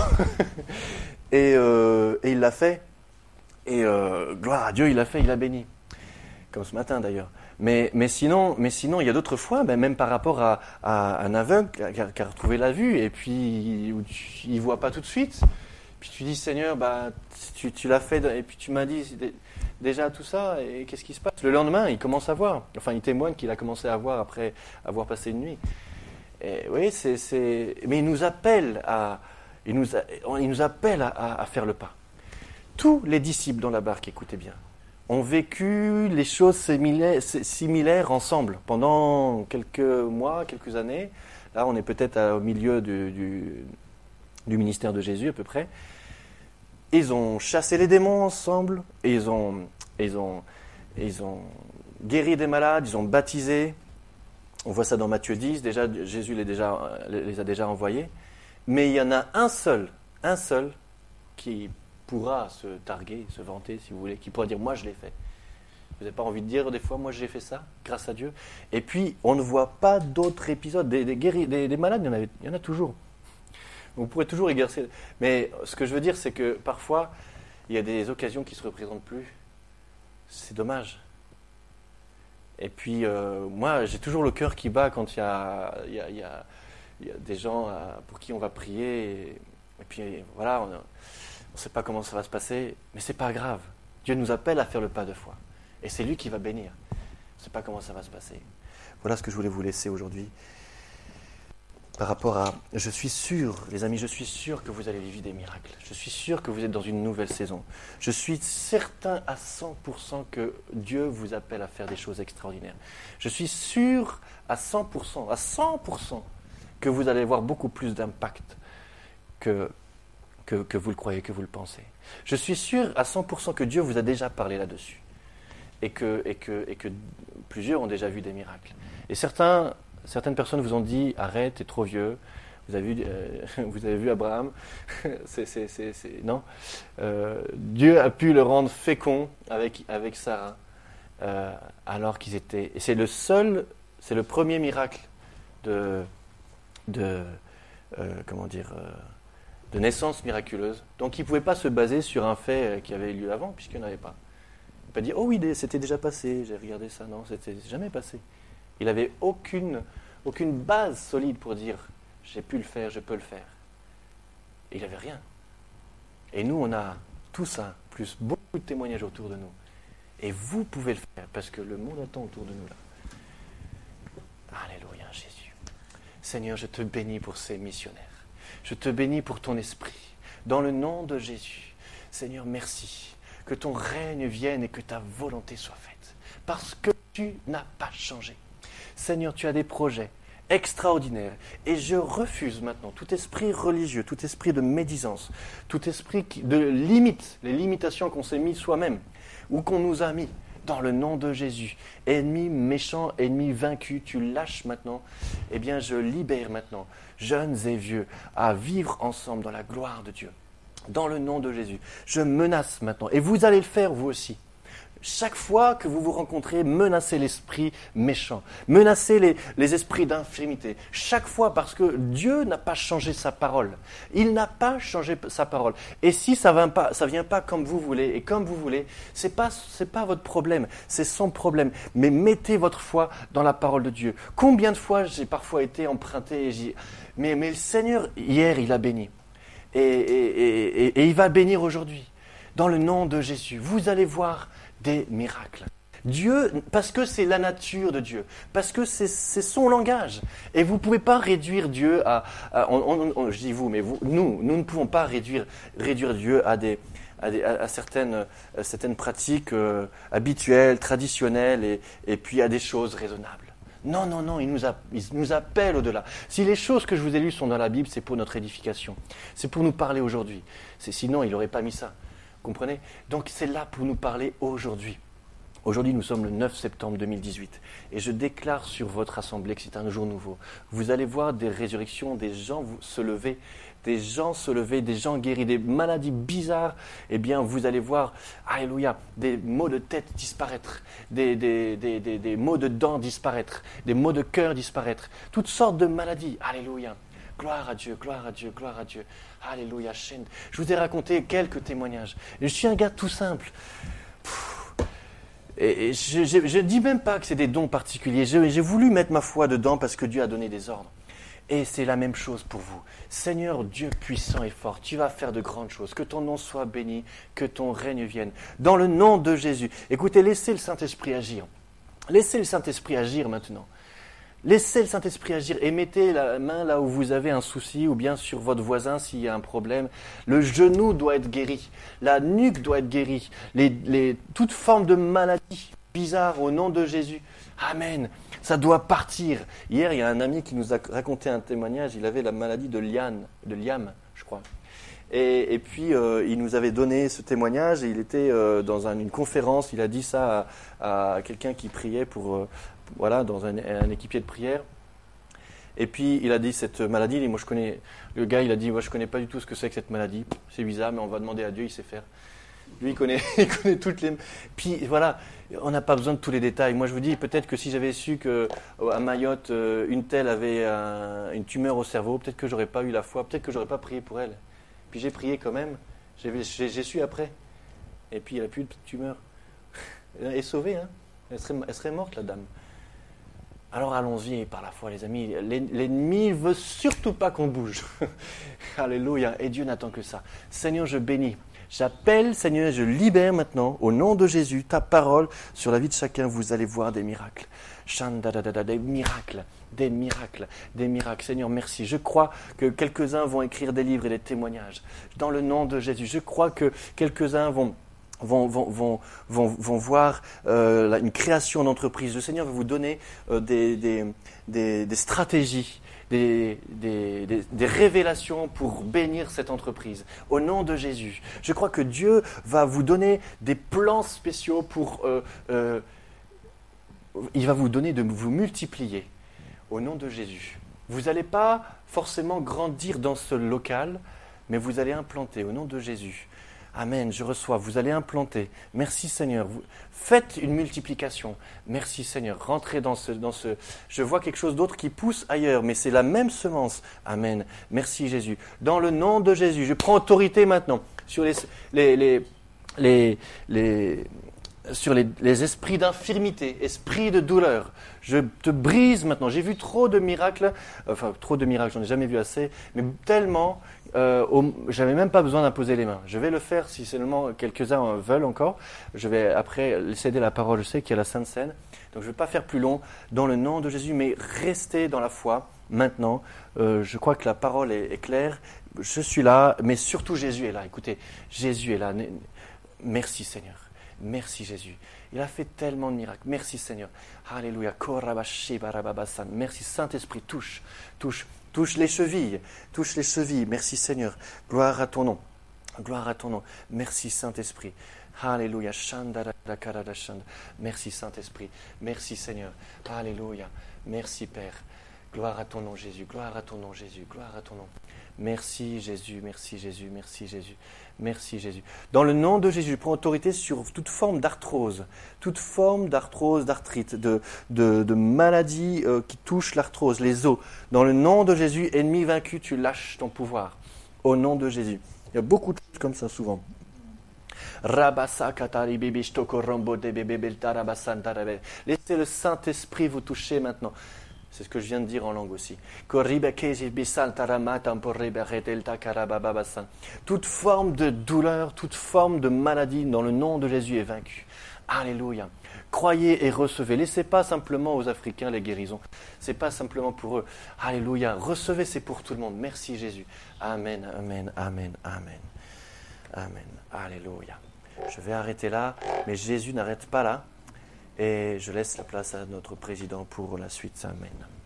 et, euh, et il l'a fait. Et euh, gloire à Dieu, il l'a fait, il a béni. Comme ce matin d'ailleurs. Mais, mais, sinon, mais sinon, il y a d'autres fois, ben même par rapport à, à un aveugle qui a, qui a retrouvé la vue et puis il ne voit pas tout de suite. Puis tu dis, Seigneur, bah, tu, tu l'as fait et puis tu m'as dit déjà tout ça et qu'est-ce qui se passe ? Le lendemain, il commence à voir. Enfin, il témoigne qu'il a commencé à voir après avoir passé une nuit. Et, oui, c'est, c'est... Mais il nous appelle à, il nous, a, il nous appelle à, à, à faire le pas. Tous les disciples dans la barque, écoutez bien, ont vécu les choses similaires, similaires ensemble pendant quelques mois, quelques années. Là, on est peut-être au milieu du, du, du ministère de Jésus à peu près. Ils ont chassé les démons ensemble, et ils ont, ils ont, ils ont guéri des malades, ils ont baptisé. On voit ça dans Matthieu dix, déjà, Jésus les, déjà, les a déjà envoyés. Mais il y en a un seul, un seul qui pourra se targuer, se vanter, si vous voulez, qui pourra dire « moi je l'ai fait ». Vous n'avez pas envie de dire des fois « moi j'ai fait ça, grâce à Dieu ». Et puis, on ne voit pas d'autres épisodes. Des, des, guéris, des, des malades, il y, en a, il y en a toujours. Vous pourrez toujours exercer. Mais ce que je veux dire, c'est que parfois, il y a des occasions qui ne se représentent plus. C'est dommage. Et puis, euh, moi, j'ai toujours le cœur qui bat quand il y a, il y a, il y a, il y a des gens pour qui on va prier. Et, et puis, voilà, on ne sait pas comment ça va se passer, mais ce n'est pas grave. Dieu nous appelle à faire le pas de foi. Et c'est lui qui va bénir. On ne sait pas comment ça va se passer. Voilà ce que je voulais vous laisser aujourd'hui. Par rapport à... Je suis sûr, les amis, je suis sûr que vous allez vivre des miracles. Je suis sûr que vous êtes dans une nouvelle saison. Je suis certain à cent pour cent que Dieu vous appelle à faire des choses extraordinaires. Je suis sûr à cent pour cent, à cent pour cent que vous allez avoir beaucoup plus d'impact que, que, que vous le croyez, que vous le pensez. Je suis sûr à cent pour cent que Dieu vous a déjà parlé là-dessus. Et que, et que, et que plusieurs ont déjà vu des miracles. Et certains... Certaines personnes vous ont dit « arrête, t'es trop vieux ». Vous avez vu, euh, vous avez vu Abraham c'est, c'est, c'est, c'est, non euh, Dieu a pu le rendre fécond avec, avec Sarah, euh, alors qu'ils étaient... Et c'est le seul, c'est le premier miracle de, de, euh, comment dire, euh, de naissance miraculeuse. Donc il ne pouvait pas se baser sur un fait qui avait eu lieu avant, puisqu'il n'y en avait pas. Il ne peut pas dire « oh oui, c'était déjà passé, j'ai regardé ça ». Non, c'était jamais passé. Il n'avait aucune, aucune base solide pour dire « j'ai pu le faire, je peux le faire ». Et il n'avait rien. Et nous, on a tout ça, plus beaucoup de témoignages autour de nous. Et vous pouvez le faire, parce que le monde attend autour de nous là. Alléluia, Jésus. Seigneur, je te bénis pour ces missionnaires. Je te bénis pour ton esprit. Dans le nom de Jésus, Seigneur, merci. Que ton règne vienne et que ta volonté soit faite. Parce que tu n'as pas changé. Seigneur, tu as des projets extraordinaires et je refuse maintenant tout esprit religieux, tout esprit de médisance, tout esprit de limite, les limitations qu'on s'est mis soi-même ou qu'on nous a mis dans le nom de Jésus. Ennemi méchant, ennemi vaincu, tu lâches maintenant. Eh bien, je libère maintenant, jeunes et vieux, à vivre ensemble dans la gloire de Dieu. Dans le nom de Jésus. Je menace maintenant, et vous allez le faire vous aussi. Chaque fois que vous vous rencontrez, menacez l'esprit méchant, menacez les, les esprits d'infirmité. Chaque fois, parce que Dieu n'a pas changé sa parole. Il n'a pas changé sa parole. Et si ça ne vient pas, ça vient pas comme vous voulez et comme vous voulez, ce n'est pas, c'est pas votre problème, c'est son problème. Mais mettez votre foi dans la parole de Dieu. Combien de fois j'ai parfois été emprunté et j'ai... Mais, mais le Seigneur, hier, il a béni. Et, et, et, et, et il va bénir aujourd'hui. Dans le nom de Jésus, vous allez voir des miracles. Dieu, parce que c'est la nature de Dieu, parce que c'est, c'est son langage. Et vous ne pouvez pas réduire Dieu à... à on, on, on, je dis vous, mais vous, nous, nous ne pouvons pas réduire, réduire Dieu à, des, à, des, à certaines, à certaines pratiques euh, habituelles, traditionnelles, et, et puis à des choses raisonnables. Non, non, non, il nous, a, il nous appelle au-delà. Si les choses que je vous ai lues sont dans la Bible, c'est pour notre édification. C'est pour nous parler aujourd'hui. C'est, sinon, il n'aurait pas mis ça. Vous comprenez? Donc c'est là pour nous parler aujourd'hui. Aujourd'hui, nous sommes le neuf septembre deux mille dix-huit et je déclare sur votre assemblée que c'est un jour nouveau. Vous allez voir des résurrections, des gens se lever, des gens se lever, des gens guéris, des maladies bizarres. Eh bien, vous allez voir, alléluia, des maux de tête disparaître, des, des, des, des, des maux de dents disparaître, des maux de cœur disparaître, toutes sortes de maladies. Alléluia. Gloire à Dieu, gloire à Dieu, gloire à Dieu. Alléluia. Je vous ai raconté quelques témoignages. Je suis un gars tout simple. Pfff. Et je ne dis même pas que c'est des dons particuliers. J'ai, j'ai voulu mettre ma foi dedans parce que Dieu a donné des ordres. Et c'est la même chose pour vous. Seigneur Dieu puissant et fort, tu vas faire de grandes choses. Que ton nom soit béni, que ton règne vienne. Dans le nom de Jésus. Écoutez, laissez le Saint-Esprit agir. Laissez le Saint-Esprit agir maintenant. Laissez le Saint-Esprit agir et mettez la main là où vous avez un souci ou bien sur votre voisin s'il y a un problème. Le genou doit être guéri, la nuque doit être guérie, les, les, toute forme de maladie bizarre au nom de Jésus. Amen. Ça doit partir. Hier, il y a un ami qui nous a raconté un témoignage, il avait la maladie de Liane, de Liam, je crois. Et, et puis, euh, il nous avait donné ce témoignage et il était euh, dans un, une conférence, il a dit ça à, à quelqu'un qui priait pour... Euh, Voilà, dans un, un équipier de prière. Et puis, il a dit cette maladie. Et moi, je connais, le gars, il a dit, moi, je ne connais pas du tout ce que c'est que cette maladie. C'est bizarre, mais on va demander à Dieu, il sait faire. Lui, il connaît, il connaît toutes les... Puis, voilà, on n'a pas besoin de tous les détails. Moi, je vous dis, peut-être que si j'avais su qu'à Mayotte, une telle avait un, une tumeur au cerveau, peut-être que je n'aurais pas eu la foi, peut-être que je n'aurais pas prié pour elle. Puis, j'ai prié quand même. J'ai, j'ai, j'ai su après. Et puis, elle n'a plus de tumeur. Elle est sauvée, hein. Elle serait, elle serait morte, la dame. Alors allons-y par la foi, les amis. L'ennemi ne veut surtout pas qu'on bouge. Alléluia. Et Dieu n'attend que ça. Seigneur, je bénis. J'appelle, Seigneur, je libère maintenant, au nom de Jésus, ta parole sur la vie de chacun. Vous allez voir des miracles. Des miracles, des miracles, des miracles. Seigneur, merci. Je crois que quelques-uns vont écrire des livres et des témoignages. Dans le nom de Jésus, je crois que quelques-uns vont... Vont, vont, vont, vont, vont voir euh, une création d'entreprise. Le Seigneur va vous donner euh, des, des, des, des stratégies, des, des, des, des révélations pour bénir cette entreprise. Au nom de Jésus. Je crois que Dieu va vous donner des plans spéciaux pour... Euh, euh, il va vous donner de vous multiplier. Au nom de Jésus. Vous n'allez pas forcément grandir dans ce local, mais vous allez implanter au nom de Jésus. Amen, je reçois, vous allez implanter. Merci Seigneur, vous faites une multiplication. Merci Seigneur, rentrez dans ce, dans ce... Je vois quelque chose d'autre qui pousse ailleurs, mais c'est la même semence. Amen, merci Jésus. Dans le nom de Jésus, je prends autorité maintenant sur les, les, les, les, les, sur les, les esprits d'infirmité, esprits de douleur. Je te brise maintenant. J'ai vu trop de miracles, enfin trop de miracles, j'en ai jamais vu assez, mais tellement... Euh, au, j'avais même pas besoin d'imposer les mains. Je vais le faire si seulement quelques-uns veulent encore. Je vais après céder la parole. Je sais qu'il y a la Sainte Seine, donc je ne vais pas faire plus long dans le nom de Jésus, mais restez dans la foi maintenant. Euh, je crois que la parole est, est claire. Je suis là, mais surtout Jésus est là. Écoutez, Jésus est là. Merci Seigneur. Merci Jésus. Il a fait tellement de miracles. Merci Seigneur. Alléluia. Merci Saint-Esprit. Touche, touche. Touche les chevilles, touche les chevilles. Merci Seigneur. Gloire à ton nom. Gloire à ton nom. Merci Saint-Esprit. Alléluia. Merci Saint-Esprit. Merci Seigneur. Alléluia. Merci Père. Gloire à ton nom Jésus. Gloire à ton nom Jésus. Gloire à ton nom. Merci Jésus. Merci Jésus. Merci Jésus. Merci Jésus. Dans le nom de Jésus, je prends autorité sur toute forme d'arthrose, toute forme d'arthrose, d'arthrite, de, de, de maladie euh, qui touche l'arthrose, les os. Dans le nom de Jésus, ennemi vaincu, tu lâches ton pouvoir. Au nom de Jésus. Il y a beaucoup de choses comme ça souvent. Laissez le Saint-Esprit vous toucher maintenant. C'est ce que je viens de dire en langue aussi. Toute forme de douleur, toute forme de maladie dans le nom de Jésus est vaincue. Alléluia. Croyez et recevez. Laissez pas simplement aux Africains les guérisons. C'est pas simplement pour eux. Alléluia. Recevez, c'est pour tout le monde. Merci Jésus. Amen, amen, amen, amen. Amen. Alléluia. Je vais arrêter là, mais Jésus n'arrête pas là. Et je laisse la place à notre président pour la suite. Amen.